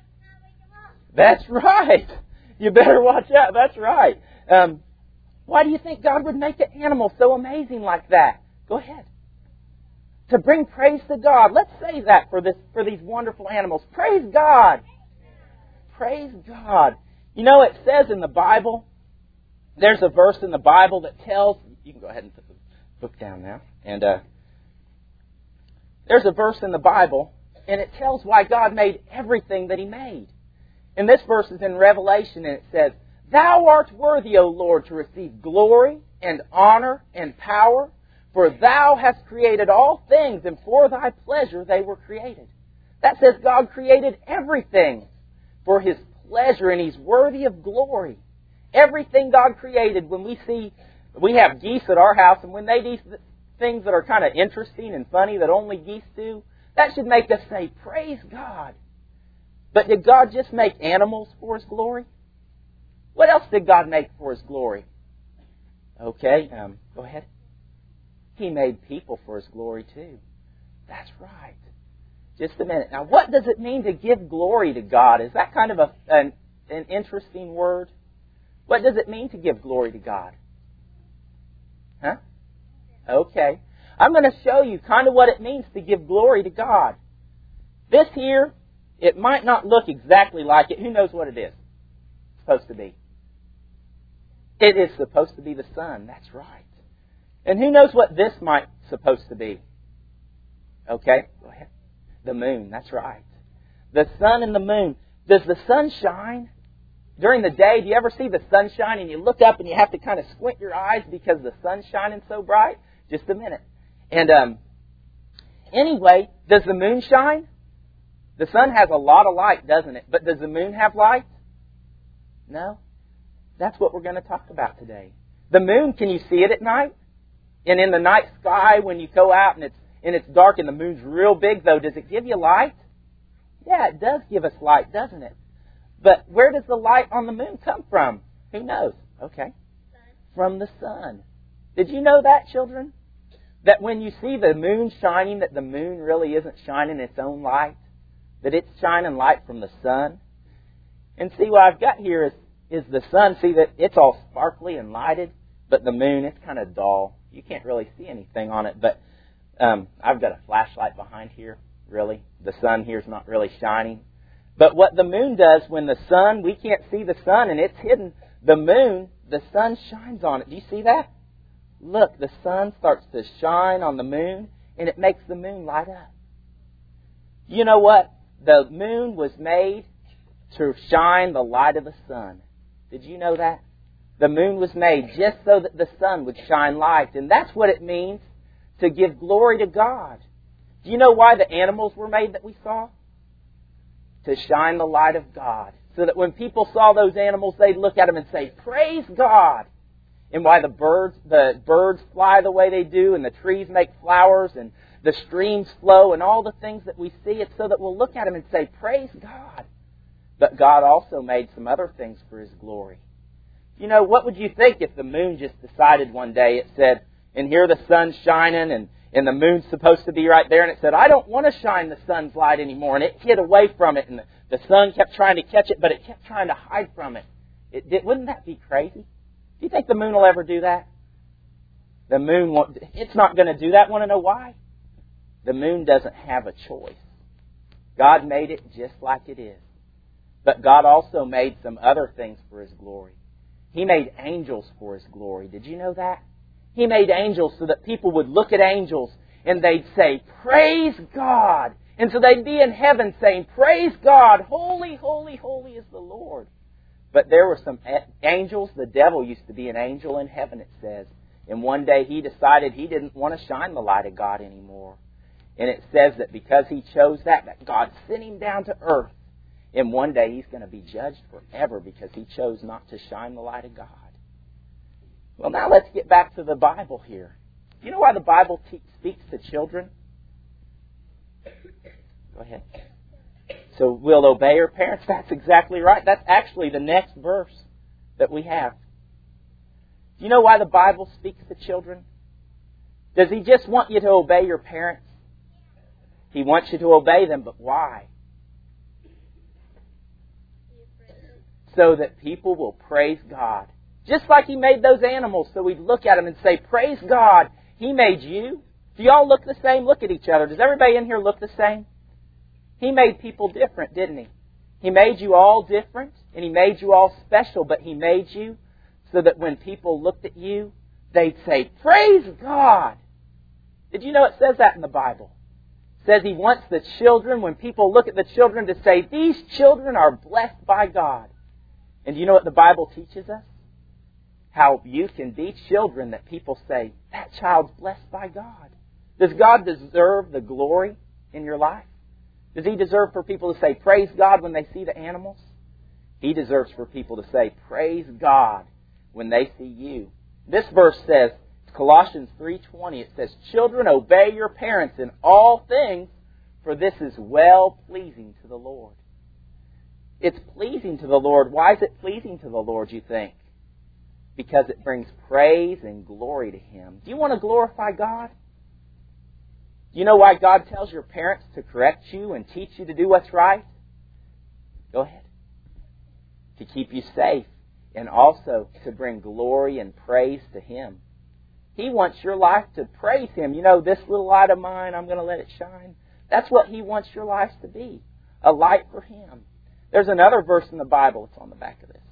That's right. You better watch out. That's right. Um, why do you think God would make an animal so amazing like that? Go ahead. To bring praise to God. Let's say that for this for these wonderful animals. Praise God. Praise God. You know, it says in the Bible, there's a verse in the Bible that tells, you can go ahead and put the book down now. And uh, there's a verse in the Bible, and it tells why God made everything that He made. And this verse is in Revelation, and it says, Thou art worthy, O Lord, to receive glory and honor and power, for Thou hast created all things, and for Thy pleasure they were created. That says God created everything for His pleasure, and He's worthy of glory. Everything God created, when we see, we have geese at our house, and when they do things that are kind of interesting and funny that only geese do, that should make us say, praise God. But did God just make animals for His glory? What else did God make for His glory? Okay, um, go ahead. He made people for His glory too. That's right. Just a minute. Now, what does it mean to give glory to God? Is that kind of a, an, an interesting word? What does it mean to give glory to God? Huh? Okay. I'm going to show you kind of what it means to give glory to God. This here, it might not look exactly like it. Who knows what it is supposed to be? It is supposed to be the sun. That's right. And who knows what this might supposed to be? Okay, go ahead. The moon. That's right. The sun and the moon. Does the sun shine during the day? Do you ever see the sun shine and you look up and you have to kind of squint your eyes because the sun's shining so bright? Just a minute. And um, anyway, does the moon shine? The sun has a lot of light, doesn't it? But does the moon have light? No. That's what we're going to talk about today. The moon, can you see it at night? And in the night sky, when you go out and it's and it's dark and the moon's real big, though, does it give you light? Yeah, it does give us light, doesn't it? But where does the light on the moon come from? Who knows? Okay. From the sun. Did you know that, children? That when you see the moon shining, that the moon really isn't shining its own light? That it's shining light from the sun? And see, what I've got here is, is the sun. See that it's all sparkly and lighted, but the moon, it's kind of dull. You can't really see anything on it, but um, I've got a flashlight behind here, really. The sun here's not really shining. But what the moon does when the sun, we can't see the sun and it's hidden, the moon, the sun shines on it. Do you see that? Look, the sun starts to shine on the moon and it makes the moon light up. You know what? The moon was made to shine the light of the sun. Did you know that? The moon was made just so that the sun would shine light. And that's what it means to give glory to God. Do you know why the animals were made that we saw? To shine the light of God. So that when people saw those animals, they'd look at them and say, "Praise God." And why the birds, the birds fly the way they do, and the trees make flowers, and the streams flow, and all the things that we see, it's so that we'll look at them and say, "Praise God." But God also made some other things for His glory. You know, what would you think if the moon just decided one day, it said, and here the sun's shining, and, and the moon's supposed to be right there, and it said, "I don't want to shine the sun's light anymore," and it hid away from it, and the, the sun kept trying to catch it, but it kept trying to hide from it. It did, wouldn't that be crazy? Do you think the moon will ever do that? The moon won't. It's not going to do that. Want to know why? The moon doesn't have a choice. God made it just like it is. But God also made some other things for His glory. He made angels for His glory. Did you know that? He made angels so that people would look at angels and they'd say, "Praise God." And so they'd be in heaven saying, "Praise God, holy, holy, holy is the Lord." But there were some angels. The devil used to be an angel in heaven, it says. And one day he decided he didn't want to shine the light of God anymore. And it says that because he chose that, that God sent him down to earth. And one day he's going to be judged forever because he chose not to shine the light of God. Well, now let's get back to the Bible here. Do you know why the Bible te- speaks to children? Go ahead. So we'll obey our parents. That's exactly right. That's actually the next verse that we have. Do you know why the Bible speaks to children? Does He just want you to obey your parents? He wants you to obey them, but why? So that people will praise God. Just like He made those animals, so we'd look at them and say, "Praise God, He made you." Do you all look the same? Look at each other. Does everybody in here look the same? He made people different, didn't He? He made you all different, and He made you all special, but He made you so that when people looked at you, they'd say, "Praise God." Did you know it says that in the Bible? It says He wants the children, when people look at the children, to say, "These children are blessed by God." And do you know what the Bible teaches us? How you can be children that people say, "That child's blessed by God." Does God deserve the glory in your life? Does He deserve for people to say, "Praise God," when they see the animals? He deserves for people to say, "Praise God," when they see you. This verse says, Colossians three twenty, it says, "Children, obey your parents in all things, for this is well-pleasing to the Lord." It's pleasing to the Lord. Why is it pleasing to the Lord, you think? Because it brings praise and glory to Him. Do you want to glorify God? Do you know why God tells your parents to correct you and teach you to do what's right? Go ahead. To keep you safe and also to bring glory and praise to Him. He wants your life to praise Him. You know, this little light of mine, I'm going to let it shine. That's what He wants your life to be, a light for Him. There's another verse in the Bible that's on the back of this.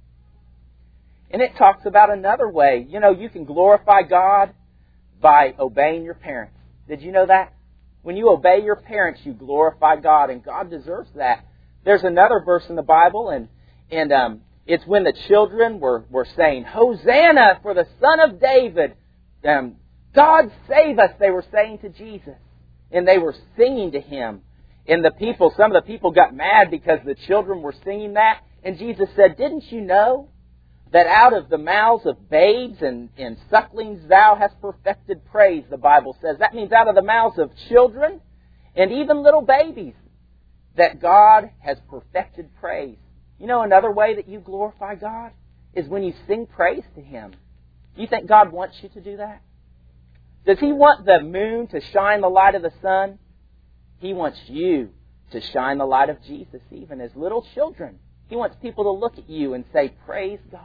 And it talks about another way. You know, you can glorify God by obeying your parents. Did you know that? When you obey your parents, you glorify God, and God deserves that. There's another verse in the Bible, and and um, it's when the children were, were saying, Hosanna for the Son of David. Um, God save us, they were saying to Jesus. And they were singing to Him. And the people, some of the people got mad because the children were singing that. And Jesus said, didn't you know that out of the mouths of babes and, and sucklings thou hast perfected praise, the Bible says. That means out of the mouths of children and even little babies that God has perfected praise. You know, another way that you glorify God is when you sing praise to Him. Do you think God wants you to do that? Does He want the moon to shine the light of the sun? He wants you to shine the light of Jesus, even as little children. He wants people to look at you and say, praise God.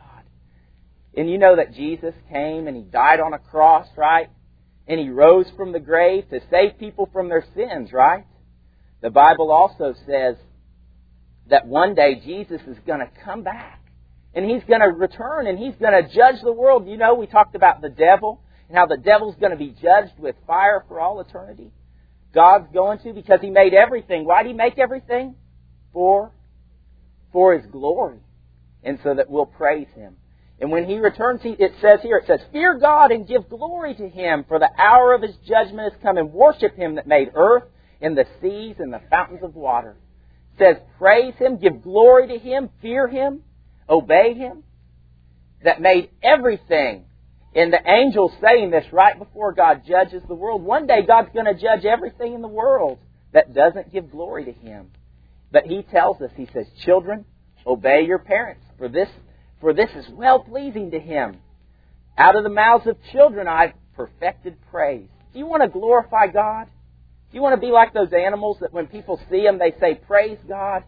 And you know that Jesus came and He died on a cross, right? And He rose from the grave to save people from their sins, right? The Bible also says that one day Jesus is going to come back. And He's going to return and He's going to judge the world. You know, we talked about the devil and how the devil's going to be judged with fire for all eternity. God's going to, because He made everything. Why did He make everything? For, for His glory. And so that we'll praise Him. And when He returns, he, it says here, it says, fear God and give glory to Him, for the hour of His judgment has come, and worship Him that made earth and the seas and the fountains of water. It says, praise Him, give glory to Him, fear Him, obey Him, that made everything. And the angels saying this right before God judges the world. One day God's going to judge everything in the world that doesn't give glory to Him. But He tells us, He says, children, obey your parents, for this For this is well-pleasing to Him. Out of the mouths of children I've perfected praise. Do you want to glorify God? Do you want to be like those animals that when people see them, they say, praise God?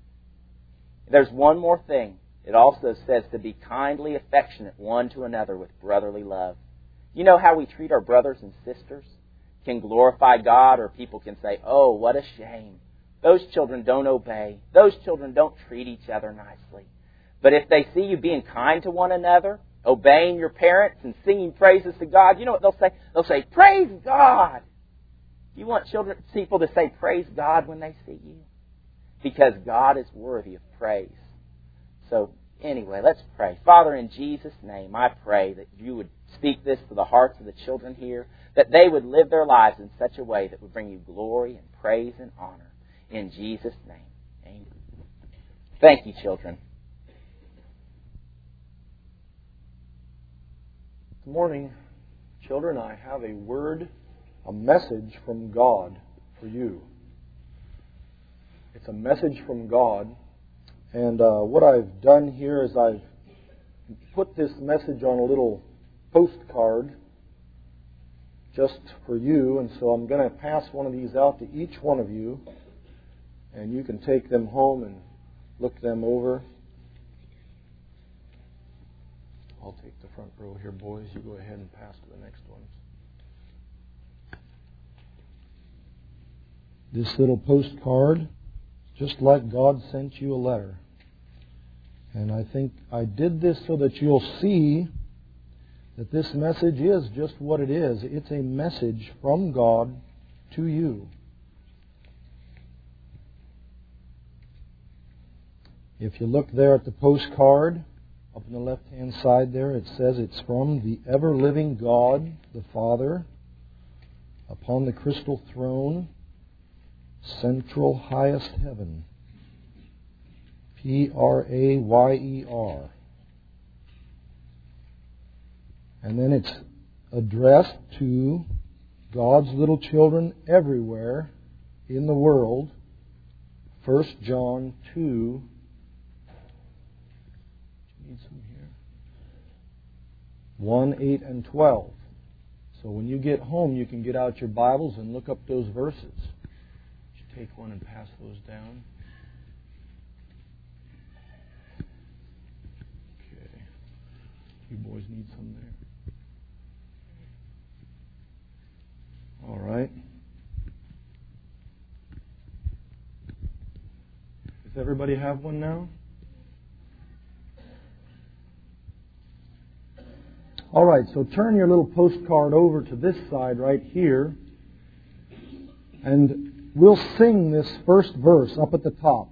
There's one more thing. It also says to be kindly affectionate one to another with brotherly love. You know how we treat our brothers and sisters? Can glorify God, or people can say, oh, what a shame. Those children don't obey. Those children don't treat each other nicely. But if they see you being kind to one another, obeying your parents and singing praises to God, you know what they'll say? They'll say, praise God. You want children, people to say praise God when they see you? Because God is worthy of praise. So anyway, let's pray. Father, in Jesus' name, I pray that you would speak this to the hearts of the children here, that they would live their lives in such a way that would bring you glory and praise and honor. In Jesus' name, amen. Thank you, children. Good morning, children. I have a word, a message from God for you. It's a message from God. And uh, what I've done here is I've put this message on a little postcard just for you. And so I'm going to pass one of these out to each one of you. And you can take them home and look them over. I'll take the front row here, boys. You go ahead and pass to the next one. This little postcard, just like God sent you a letter. And I think I did this so that you'll see that this message is just what it is. It's a message from God to you. If you look there at the postcard, up on the left-hand side there, it says it's from the ever-living God, the Father, upon the crystal throne, central highest heaven. P R A Y E R. And then it's addressed to God's little children everywhere in the world. First John two. Need some here. one, eight, and twelve. So when you get home, you can get out your Bibles and look up those verses. You take one and pass those down. Okay. You boys need some there. everybody have one now? All right, so turn your little postcard over to this side right here, and we'll sing this first verse up at the top.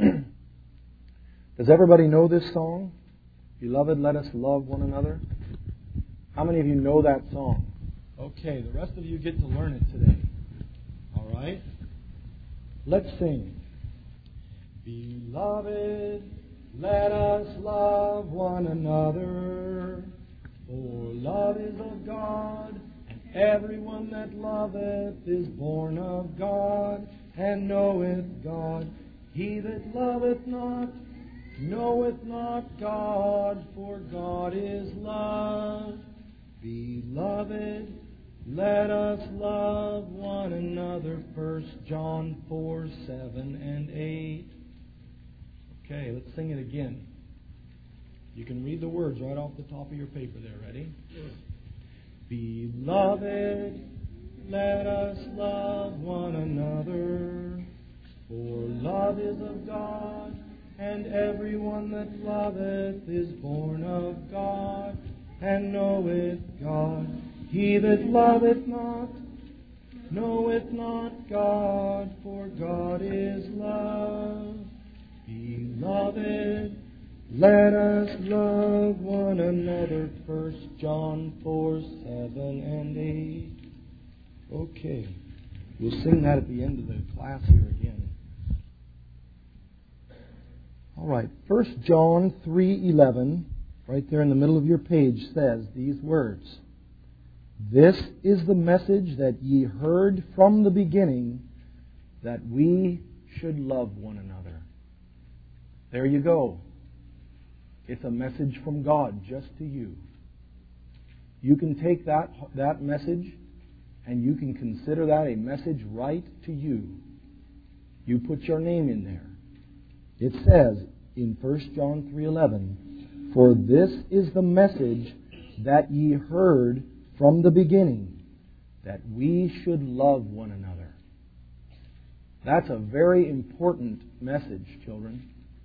Does everybody know this song? Beloved, let us love one another. How many of you know that song? Okay, the rest of you get to learn it today. All right? Let's sing. Beloved, let us love one another. For love is of God, and everyone that loveth is born of God, and knoweth God. He that loveth not, knoweth not God, for God is love. Beloved, let us love one another. First John four, seven and eight. Okay, let's sing it again. You can read the words right off the top of your paper there. Ready? Beloved, let us love one another. For love is of God, and everyone that loveth is born of God, and knoweth God. He that loveth not, knoweth not God, for God is love. Beloved, let us love one another. First John four, seven and eight. Okay. We'll sing that at the end of the class here again. All right. First John three, eleven, right there in the middle of your page, says these words. This is the message that ye heard from the beginning, that we should love one another. There you go. It's a message from God just to you. You can take that, that message and you can consider that a message right to you. You put your name in there. It says in First John three eleven, for this is the message that ye heard from the beginning, that we should love one another. That's a very important message, children.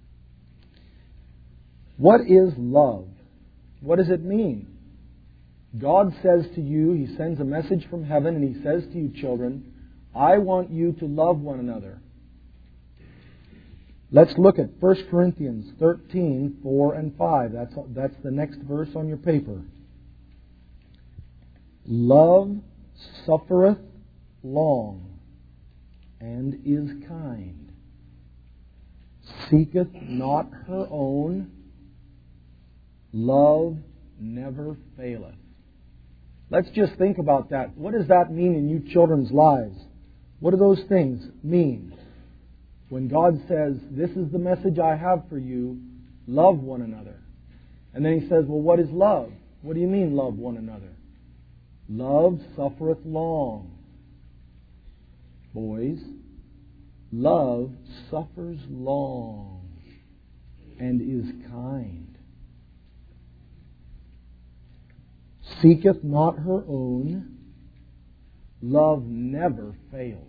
What is love? What does it mean? God says to you, He sends a message from heaven, and He says to you, children, I want you to love one another. Let's look at First Corinthians thirteen, four and five. That's, that's the next verse on your paper. Love suffereth long, and is kind. Seeketh not her own. Love never faileth. Let's just think about that. What does that mean in you children's lives? What do those things mean? When God says, this is the message I have for you, love one another. And then He says, well, what is love? What do you mean, love one another? Love suffereth long. Boys, love suffers long and is kind. Seeketh not her own. Love never fails.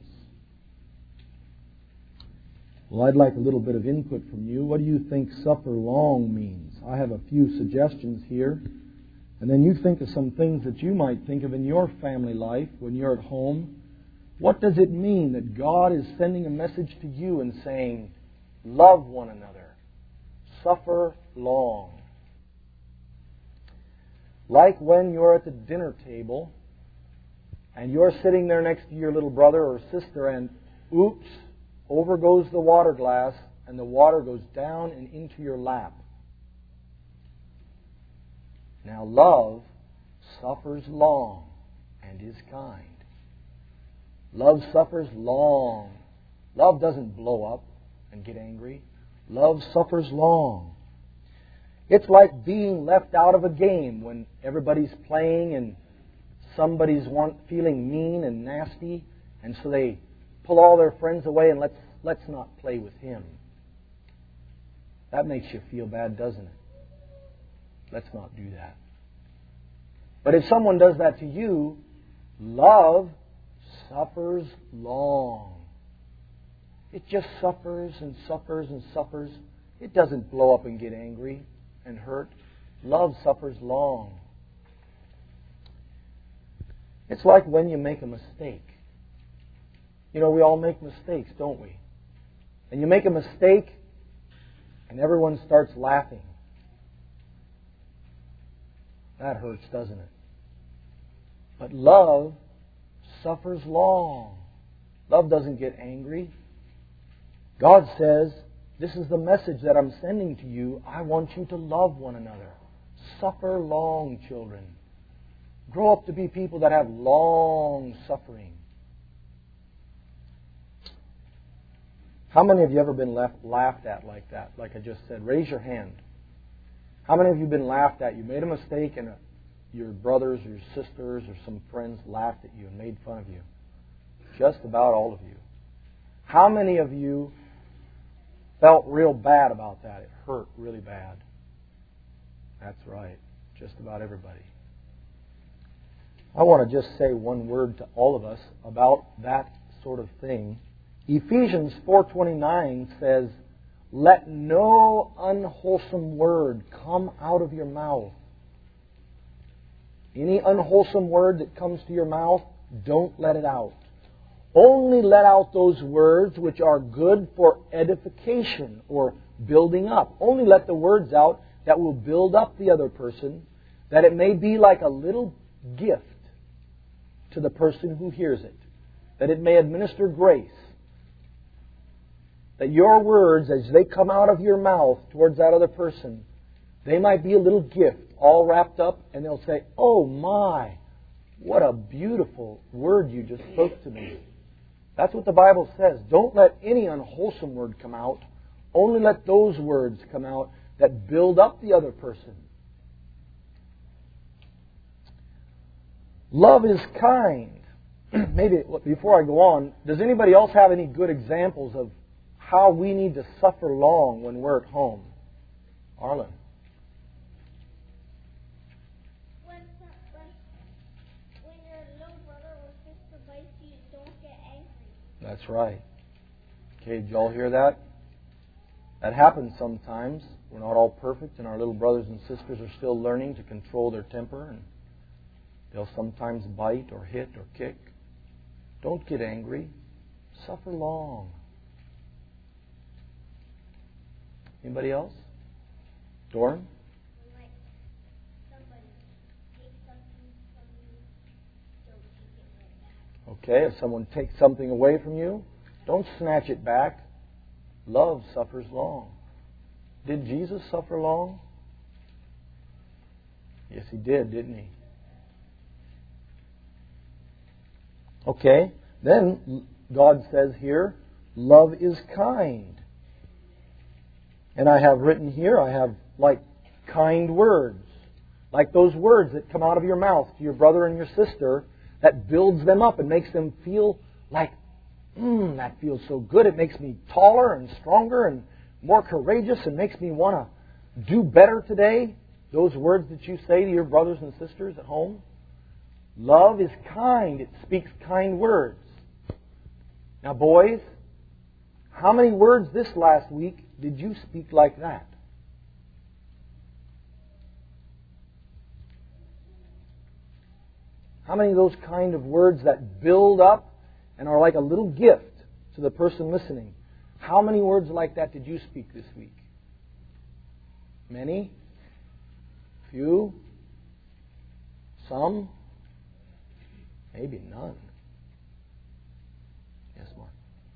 Well, I'd like a little bit of input from you. What do you think suffer long means? I have a few suggestions here. And then you think of some things that you might think of in your family life when you're at home. What does it mean that God is sending a message to you and saying, love one another, suffer long? Like when you're at the dinner table and you're sitting there next to your little brother or sister and oops, over goes the water glass and the water goes down and into your lap. Now love suffers long and is kind. Love suffers long. Love doesn't blow up and get angry. Love suffers long. It's like being left out of a game when everybody's playing and somebody's want, feeling mean and nasty, and so they pull all their friends away and let's let's not play with him. That makes you feel bad, doesn't it? Let's not do that. But if someone does that to you, love suffers long. It just suffers and suffers and suffers. It doesn't blow up and get angry and hurt. Love suffers long. It's like when you make a mistake. You know, we all make mistakes, don't we? And you make a mistake, and everyone starts laughing. That hurts, doesn't it? But love suffers long. Love doesn't get angry. God says, this is the message that I'm sending to you. I want you to love one another. Suffer long, children. Grow up to be people that have long suffering. How many of you ever been left, laughed at like that? Like I just said, raise your hand. How many of you have been laughed at? You made a mistake and a, your brothers or your sisters or some friends laughed at you and made fun of you. Just about all of you. How many of you felt real bad about that? It hurt really bad. That's right. Just about everybody. I want to just say one word to all of us about that sort of thing. Ephesians four twenty-nine says, let no unwholesome word come out of your mouth. Any unwholesome word that comes to your mouth, don't let it out. Only let out those words which are good for edification or building up. Only let the words out that will build up the other person, that it may be like a little gift to the person who hears it, that it may administer grace. That your words, as they come out of your mouth towards that other person, they might be a little gift all wrapped up, and they'll say, oh my, what a beautiful word you just spoke to me. That's what the Bible says. Don't let any unwholesome word come out. Only let those words come out that build up the other person. Love is kind. Maybe before I go on, does anybody else have any good examples of how we need to suffer long when we're at home? Arlen. When, when, when your little brother or sister bites you, don't get angry. That's right. Okay, did y'all hear that? That happens sometimes. We're not all perfect, and our little brothers and sisters are still learning to control their temper, and they'll sometimes bite or hit or kick. Don't get angry. Suffer long. Anybody else? Doran? Like somebody takes something from you, don't take it right back. Okay, if someone takes something away from you, don't snatch it back. Love suffers long. Did Jesus suffer long? Yes, He did, didn't He? Okay, then God says here, love is kind. And I have written here, I have like kind words. Like those words that come out of your mouth to your brother and your sister that builds them up and makes them feel like, mmm, that feels so good. It makes me taller and stronger and more courageous and makes me want to do better today. Those words that you say to your brothers and sisters at home. Love is kind. It speaks kind words. Now, boys, how many words this last week did you speak like that? How many of those kind of words that build up and are like a little gift to the person listening? How many words like that did you speak this week? Many? Few? Some? Maybe none. Yes, Mark.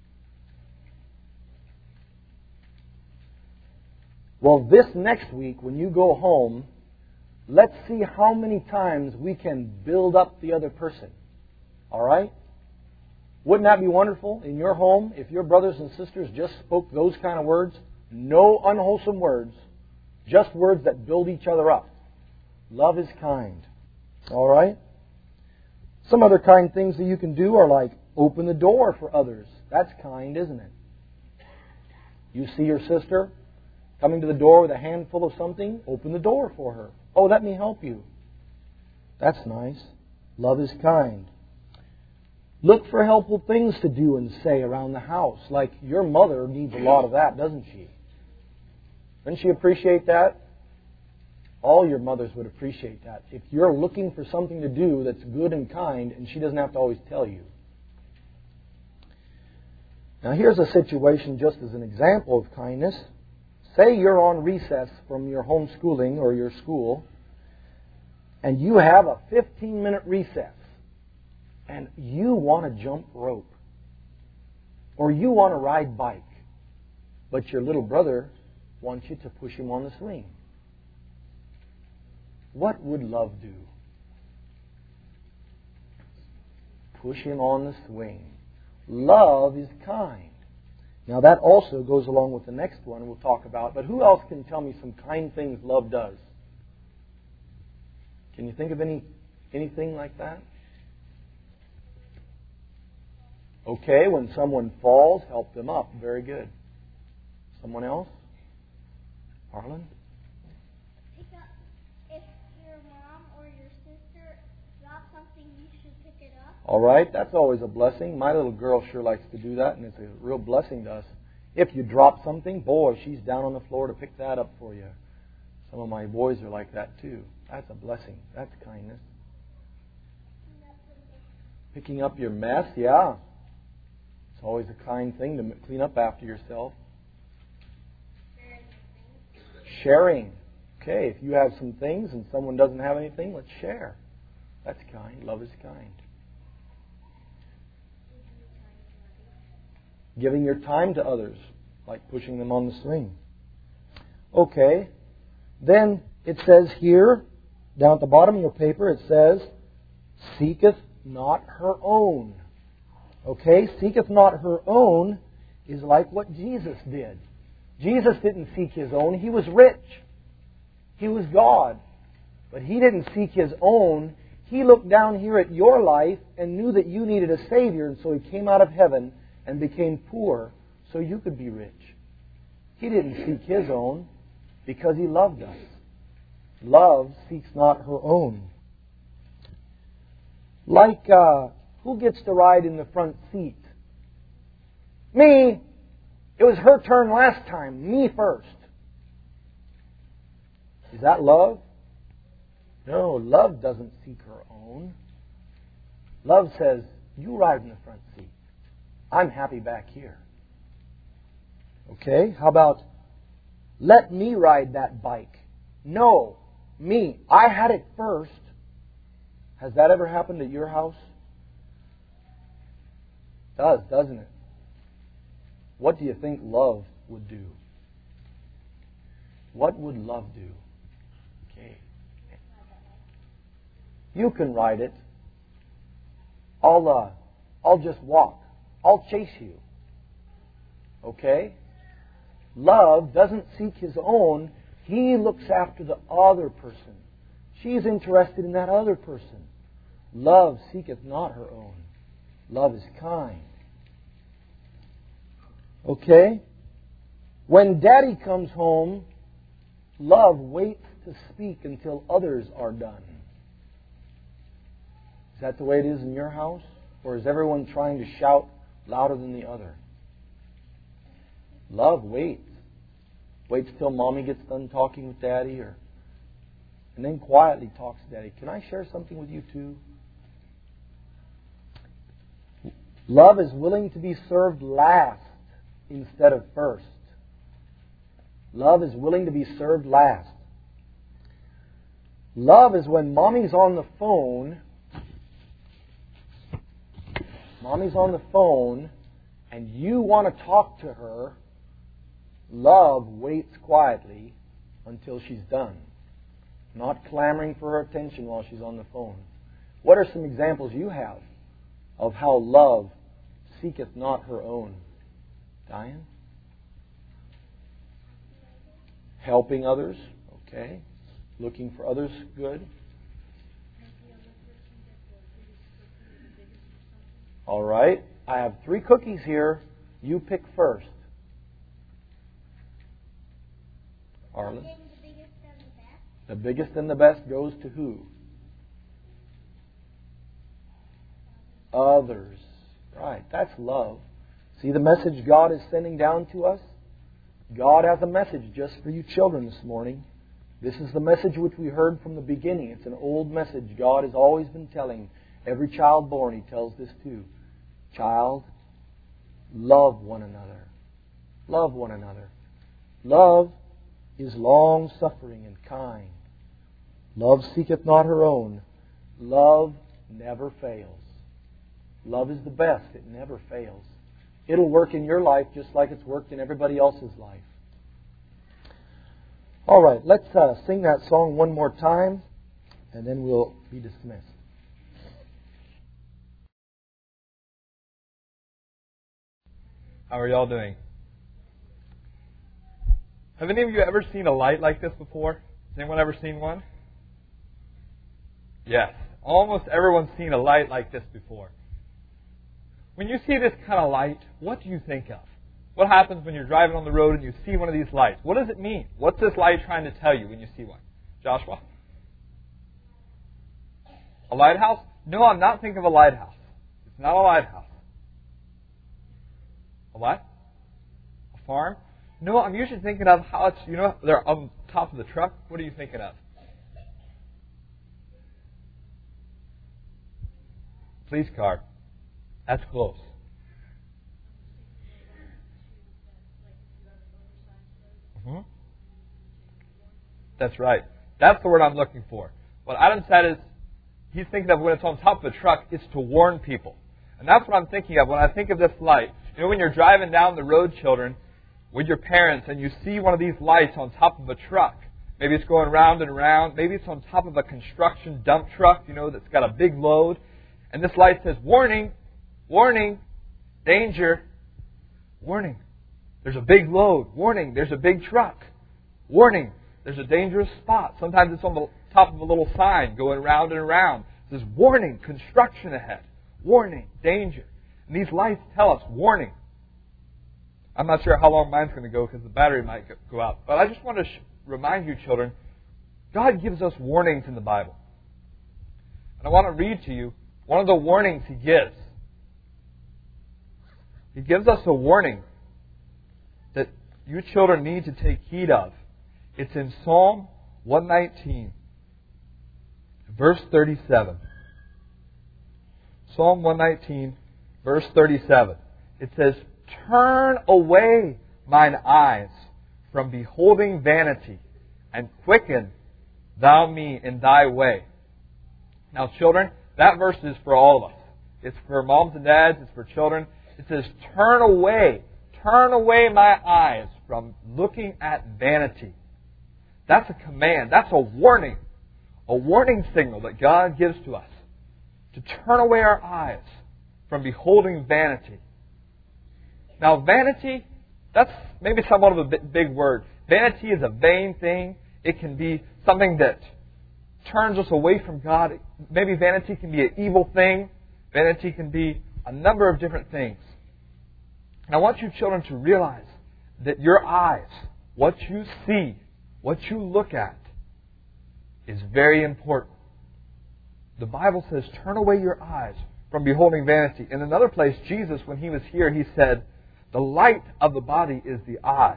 Well, this next week, when you go home, let's see how many times we can build up the other person. All right? Wouldn't that be wonderful in your home if your brothers and sisters just spoke those kind of words? No unwholesome words, just words that build each other up. Love is kind. All right? Some other kind things that you can do are like open the door for others. That's kind, isn't it? You see your sister coming to the door with a handful of something, open the door for her. Oh, let me help you. That's nice. Love is kind. Look for helpful things to do and say around the house. Like your mother needs a lot of that, doesn't she? Doesn't she appreciate that? All your mothers would appreciate that. If you're looking for something to do that's good and kind, and she doesn't have to always tell you. Now here's a situation just as an example of kindness. Say you're on recess from your homeschooling or your school, and you have a fifteen minute recess, and you want to jump rope, or you want to ride bike, but your little brother wants you to push him on the swing. What would love do? Push him on the swing. Love is kind. Now that also goes along with the next one we'll talk about, but who else can tell me some kind things love does? Can you think of any anything like that? Okay, when someone falls, help them up. Very good. Someone else? Harlan? Pick up, if your mom or your sister drops something, you should pick it up. All right, that's always a blessing. My little girl sure likes to do that, and it's a real blessing to us. If you drop something, boy, she's down on the floor to pick that up for you. Some of my boys are like that too. That's a blessing. That's kindness. Picking up your mess, yeah. It's always a kind thing to clean up after yourself. Sharing. Okay, if you have some things and someone doesn't have anything, let's share. That's kind. Love is kind. Giving your time to others, like pushing them on the swing. Okay, then it says here, down at the bottom of your paper, it says, seeketh not her own. Okay, seeketh not her own is like what Jesus did. Jesus didn't seek His own. He was rich. He was God. But He didn't seek His own. He looked down here at your life and knew that you needed a Savior, and so He came out of heaven and became poor so you could be rich. He didn't seek His own because He loved us. Love seeks not her own. Like, uh, who gets to ride in the front seat? Me. It was her turn last time. Me first. Is that love? No, love doesn't seek her own. Love says, you ride in the front seat. I'm happy back here. Okay, how about, let me ride that bike. No, me. I had it first. Has that ever happened at your house? It does, doesn't it? What do you think love would do? What would love do? Okay. You can ride it. I'll, uh, I'll just walk. I'll chase you. Okay? Love doesn't seek his own. He looks after the other person. She's interested in that other person. Love seeketh not her own. Love is kind. Okay? When Daddy comes home, love waits to speak until others are done. Is that the way it is in your house? Or is everyone trying to shout louder than the other? Love waits. Waits till Mommy gets done talking with Daddy, or and then quietly talks to Daddy. Can I share something with you too? Love is willing to be served last instead of first. Love is willing to be served last. Love is when Mommy's on the phone. Mommy's on the phone and you want to talk to her. Love waits quietly until she's done. Not clamoring for her attention while she's on the phone. What are some examples you have of how love seeketh not her own? Diane? Helping others. Okay. Looking for others' good. All right. I have three cookies here. You pick first. Arlen? The biggest and the best goes to who? Others. right. That's love. See the message God is sending down to us? God has a message just for you children this morning. This is the message which we heard from the beginning. It's an old message God has always been telling. Every child born, He tells this too. Child, love one another. Love one another. Love is long-suffering and kind. Love seeketh not her own. Love never fails. Love is the best. It never fails. It'll work in your life just like it's worked in everybody else's life. All right, let's uh, sing that song one more time, and then we'll be dismissed. How are y'all doing? Have any of you ever seen a light like this before? Has anyone ever seen one? Yes. Almost everyone's seen a light like this before. When you see this kind of light, what do you think of? What happens when you're driving on the road and you see one of these lights? What does it mean? What's this light trying to tell you when you see one? Joshua? A lighthouse? No, I'm not thinking of a lighthouse. It's not a lighthouse. A what? A farm? No, I'm usually thinking of how it's, you know, they're on top of the truck. What are you thinking of? Police car. That's close. Mm-hmm. That's right. That's the word I'm looking for. What Adam said is, he's thinking of when it's on top of a truck, it's to warn people. And that's what I'm thinking of when I think of this light. You know, when you're driving down the road, children, with your parents, and you see one of these lights on top of a truck. Maybe it's going round and round. Maybe it's on top of a construction dump truck, you know, that's got a big load. And this light says, warning, warning, danger, warning. There's a big load. Warning, there's a big truck. Warning, there's a dangerous spot. Sometimes it's on the top of a little sign going round and around. It says, warning, construction ahead. Warning, danger. And these lights tell us, warning. I'm not sure how long mine's going to go because the battery might go out. But I just want to sh- remind you, children, God gives us warnings in the Bible. And I want to read to you one of the warnings He gives. He gives us a warning that you children need to take heed of. It's in Psalm one nineteen, verse thirty-seven. Psalm one nineteen, verse thirty-seven. It says, turn away mine eyes from beholding vanity, and quicken thou me in thy way. Now, children, that verse is for all of us. It's for moms and dads. It's for children. It says, turn away. Turn away my eyes from looking at vanity. That's a command. That's a warning. A warning signal that God gives to us. To turn away our eyes from beholding vanity. Now, vanity, that's maybe somewhat of a big word. Vanity is a vain thing. It can be something that turns us away from God. Maybe vanity can be an evil thing. Vanity can be a number of different things. And I want you children to realize that your eyes, what you see, what you look at, is very important. The Bible says, turn away your eyes from beholding vanity. In another place, Jesus, when He was here, He said, the light of the body is the eye.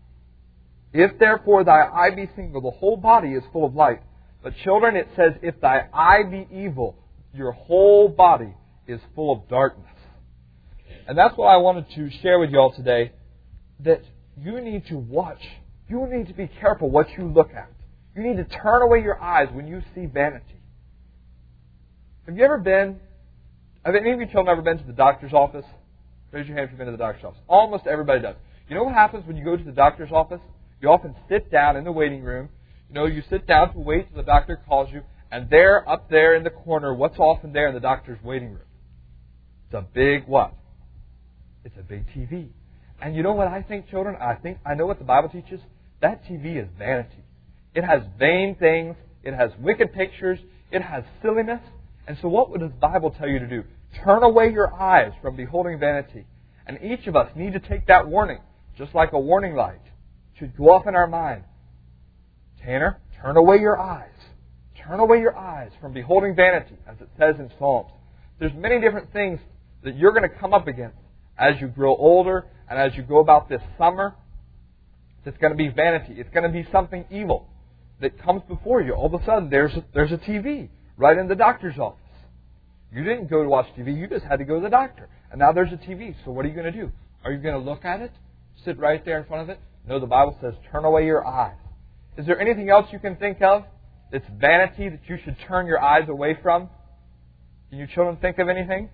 If therefore thy eye be single, the whole body is full of light. But children, it says, if thy eye be evil, your whole body is full of darkness. And that's what I wanted to share with you all today, that you need to watch. You need to be careful what you look at. You need to turn away your eyes when you see vanity. Have you ever been, have any of you children ever been to the doctor's office? Raise your hand if you've been to the doctor's office. Almost everybody does. You know what happens when you go to the doctor's office? You often sit down in the waiting room. You know, you sit down to wait till the doctor calls you, and there, up there in the corner, what's often there in the doctor's waiting room? It's a big what? It's a big T V. And you know what I think, children? I think I know what the Bible teaches. That T V is vanity. It has vain things. It has wicked pictures. It has silliness. And so what does the Bible tell you to do? Turn away your eyes from beholding vanity. And each of us need to take that warning, just like a warning light should go off in our mind. Tanner, turn away your eyes. Turn away your eyes from beholding vanity, as it says in Psalms. There's many different things that you're going to come up against as you grow older and as you go about this summer. It's going to be vanity. It's going to be something evil that comes before you. All of a sudden, there's a, there's a T V right in the doctor's office. You didn't go to watch T V. You just had to go to the doctor. And now there's a T V. So what are you going to do? Are you going to look at it? Sit right there in front of it? No, the Bible says, turn away your eyes. Is there anything else you can think of that's vanity that you should turn your eyes away from? Can you children think of anything?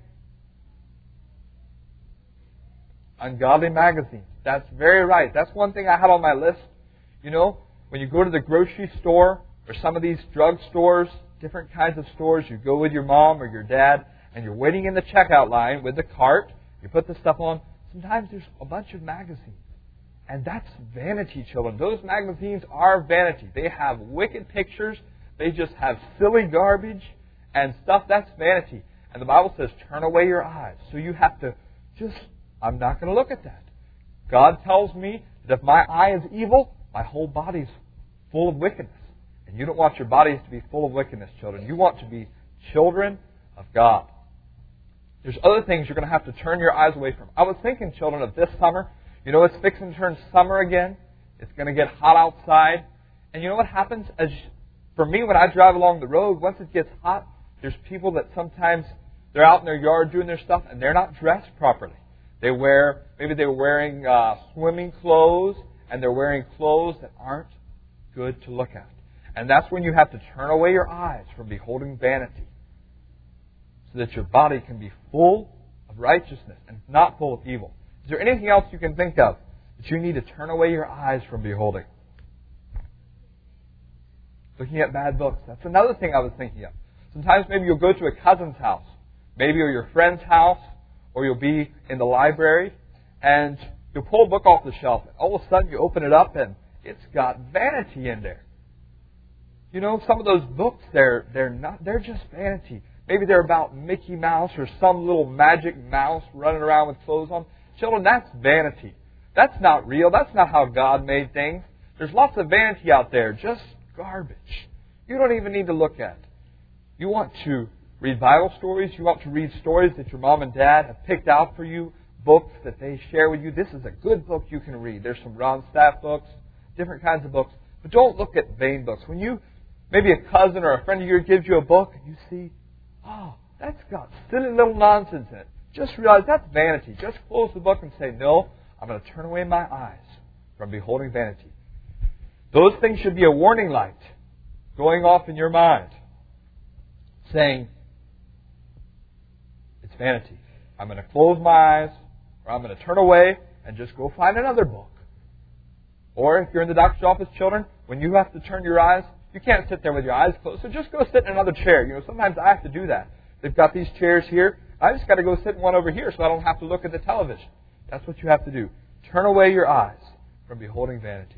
Ungodly magazines. That's very right. That's one thing I had on my list. You know, when you go to the grocery store or some of these drug stores, different kinds of stores, you go with your mom or your dad and you're waiting in the checkout line with the cart. You put the stuff on. Sometimes there's a bunch of magazines. And that's vanity, children. Those magazines are vanity. They have wicked pictures. They just have silly garbage and stuff. That's vanity. And the Bible says, turn away your eyes. So you have to just, I'm not going to look at that. God tells me that if my eye is evil, my whole body's full of wickedness. And you don't want your bodies to be full of wickedness, children. You want to be children of God. There's other things you're going to have to turn your eyes away from. I was thinking, children, of this summer. You know, it's fixing to turn summer again. It's going to get hot outside. And you know what happens? As for me, when I drive along the road, once it gets hot, there's people that sometimes they're out in their yard doing their stuff and they're not dressed properly. They wear, maybe they're wearing uh, swimming clothes and they're wearing clothes that aren't good to look at. And that's when you have to turn away your eyes from beholding vanity so that your body can be full of righteousness and not full of evil. Is there anything else you can think of that you need to turn away your eyes from beholding? Looking at bad books. That's another thing I was thinking of. Sometimes maybe you'll go to a cousin's house, maybe or your friend's house, or you'll be in the library, and you'll pull a book off the shelf, and all of a sudden you open it up, and it's got vanity in there. You know, some of those books, they're they're not they're just vanity. Maybe they're about Mickey Mouse or some little magic mouse running around with clothes on. Children, that's vanity. That's not real. That's not how God made things. There's lots of vanity out there, just garbage. You don't even need to look at. You want to read Bible stories. You want to read stories that your mom and dad have picked out for you, books that they share with you. This is a good book you can read. There's some Ron Staff books, different kinds of books. But don't look at vain books. When you, maybe a cousin or a friend of yours gives you a book and you see, oh, that's got silly little nonsense in it. Just realize that's vanity. Just close the book and say, no, I'm going to turn away my eyes from beholding vanity. Those things should be a warning light going off in your mind, saying, it's vanity. I'm going to close my eyes, or I'm going to turn away and just go find another book. Or if you're in the doctor's office, children, when you have to turn your eyes, you can't sit there with your eyes closed, so just go sit in another chair. You know, sometimes I have to do that. They've got these chairs here. I just got to go sit in one over here so I don't have to look at the television. That's what you have to do. Turn away your eyes from beholding vanity.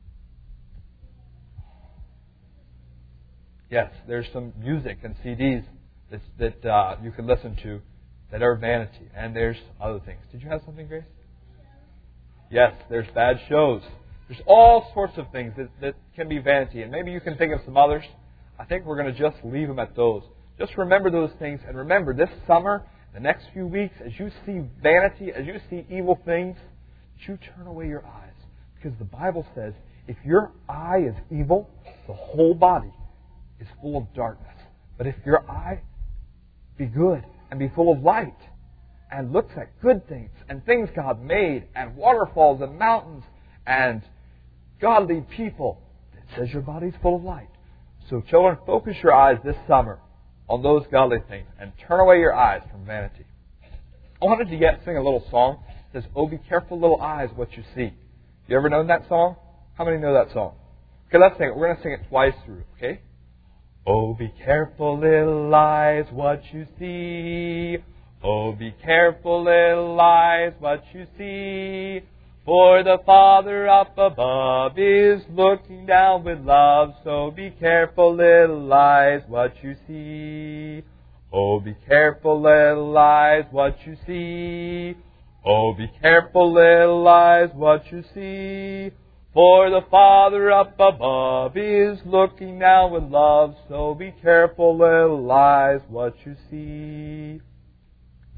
Yes, there's some music and C Ds that, that uh, you can listen to that are vanity. And there's other things. Did you have something, Grace? Yes, there's bad shows. There's all sorts of things that, that can be vanity. And maybe you can think of some others. I think we're going to just leave them at those. Just remember those things. And remember, this summer, the next few weeks, as you see vanity, as you see evil things, you turn away your eyes. Because the Bible says, if your eye is evil, the whole body is full of darkness. But if your eye be good and be full of light and looks at good things and things God made and waterfalls and mountains and godly people, it says your body's full of light. So children, focus your eyes this summer on those godly things and turn away your eyes from vanity. I wanted to yet sing a little song. It says, oh, be careful, little eyes, what you see. You ever known that song? How many know that song? Okay, let's sing it. We're going to sing it twice through, okay? Oh, be careful, little eyes, what you see. Oh, be careful, little eyes, what you see. For the Father up above is looking down with love. So be careful, little eyes, what you see. Oh, be careful, little eyes, what you see. Oh, be careful, little eyes, what you see. For the Father up above is looking down with love. So be careful, little eyes, what you see.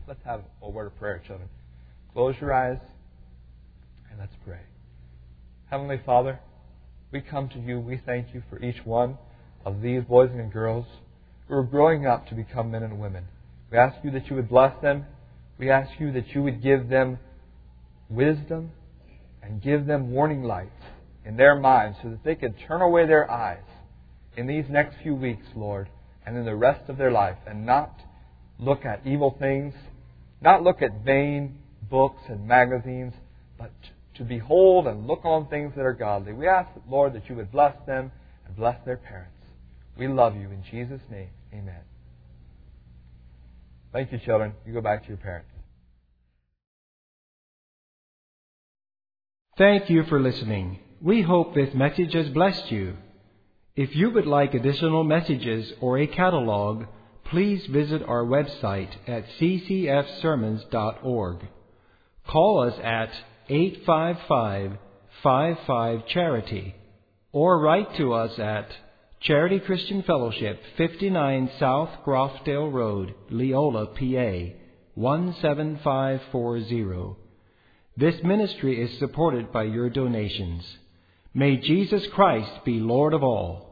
let's have a word of prayer, children. Close your eyes and let's pray. Heavenly Father, we come to you. We thank you for each one of these boys and girls who are growing up to become men and women. We ask you that you would bless them. We ask you that you would give them wisdom and give them warning lights in their minds so that they can turn away their eyes in these next few weeks, Lord, and in the rest of their life, and not look at evil things, not look at vain books and magazines, but to behold and look on things that are godly. We ask, Lord, that you would bless them and bless their parents. We love you. In Jesus' name, amen. Thank you, children. You go back to your parents. Thank you for listening. We hope this message has blessed you. If you would like additional messages or a catalog, please visit our website at c c f sermons dot org. Call us at eight five five, five five, charity or write to us at Charity Christian Fellowship, fifty-nine South Grofdale Road, Leola, P A, one seven five four zero. This ministry is supported by your donations. May Jesus Christ be Lord of all.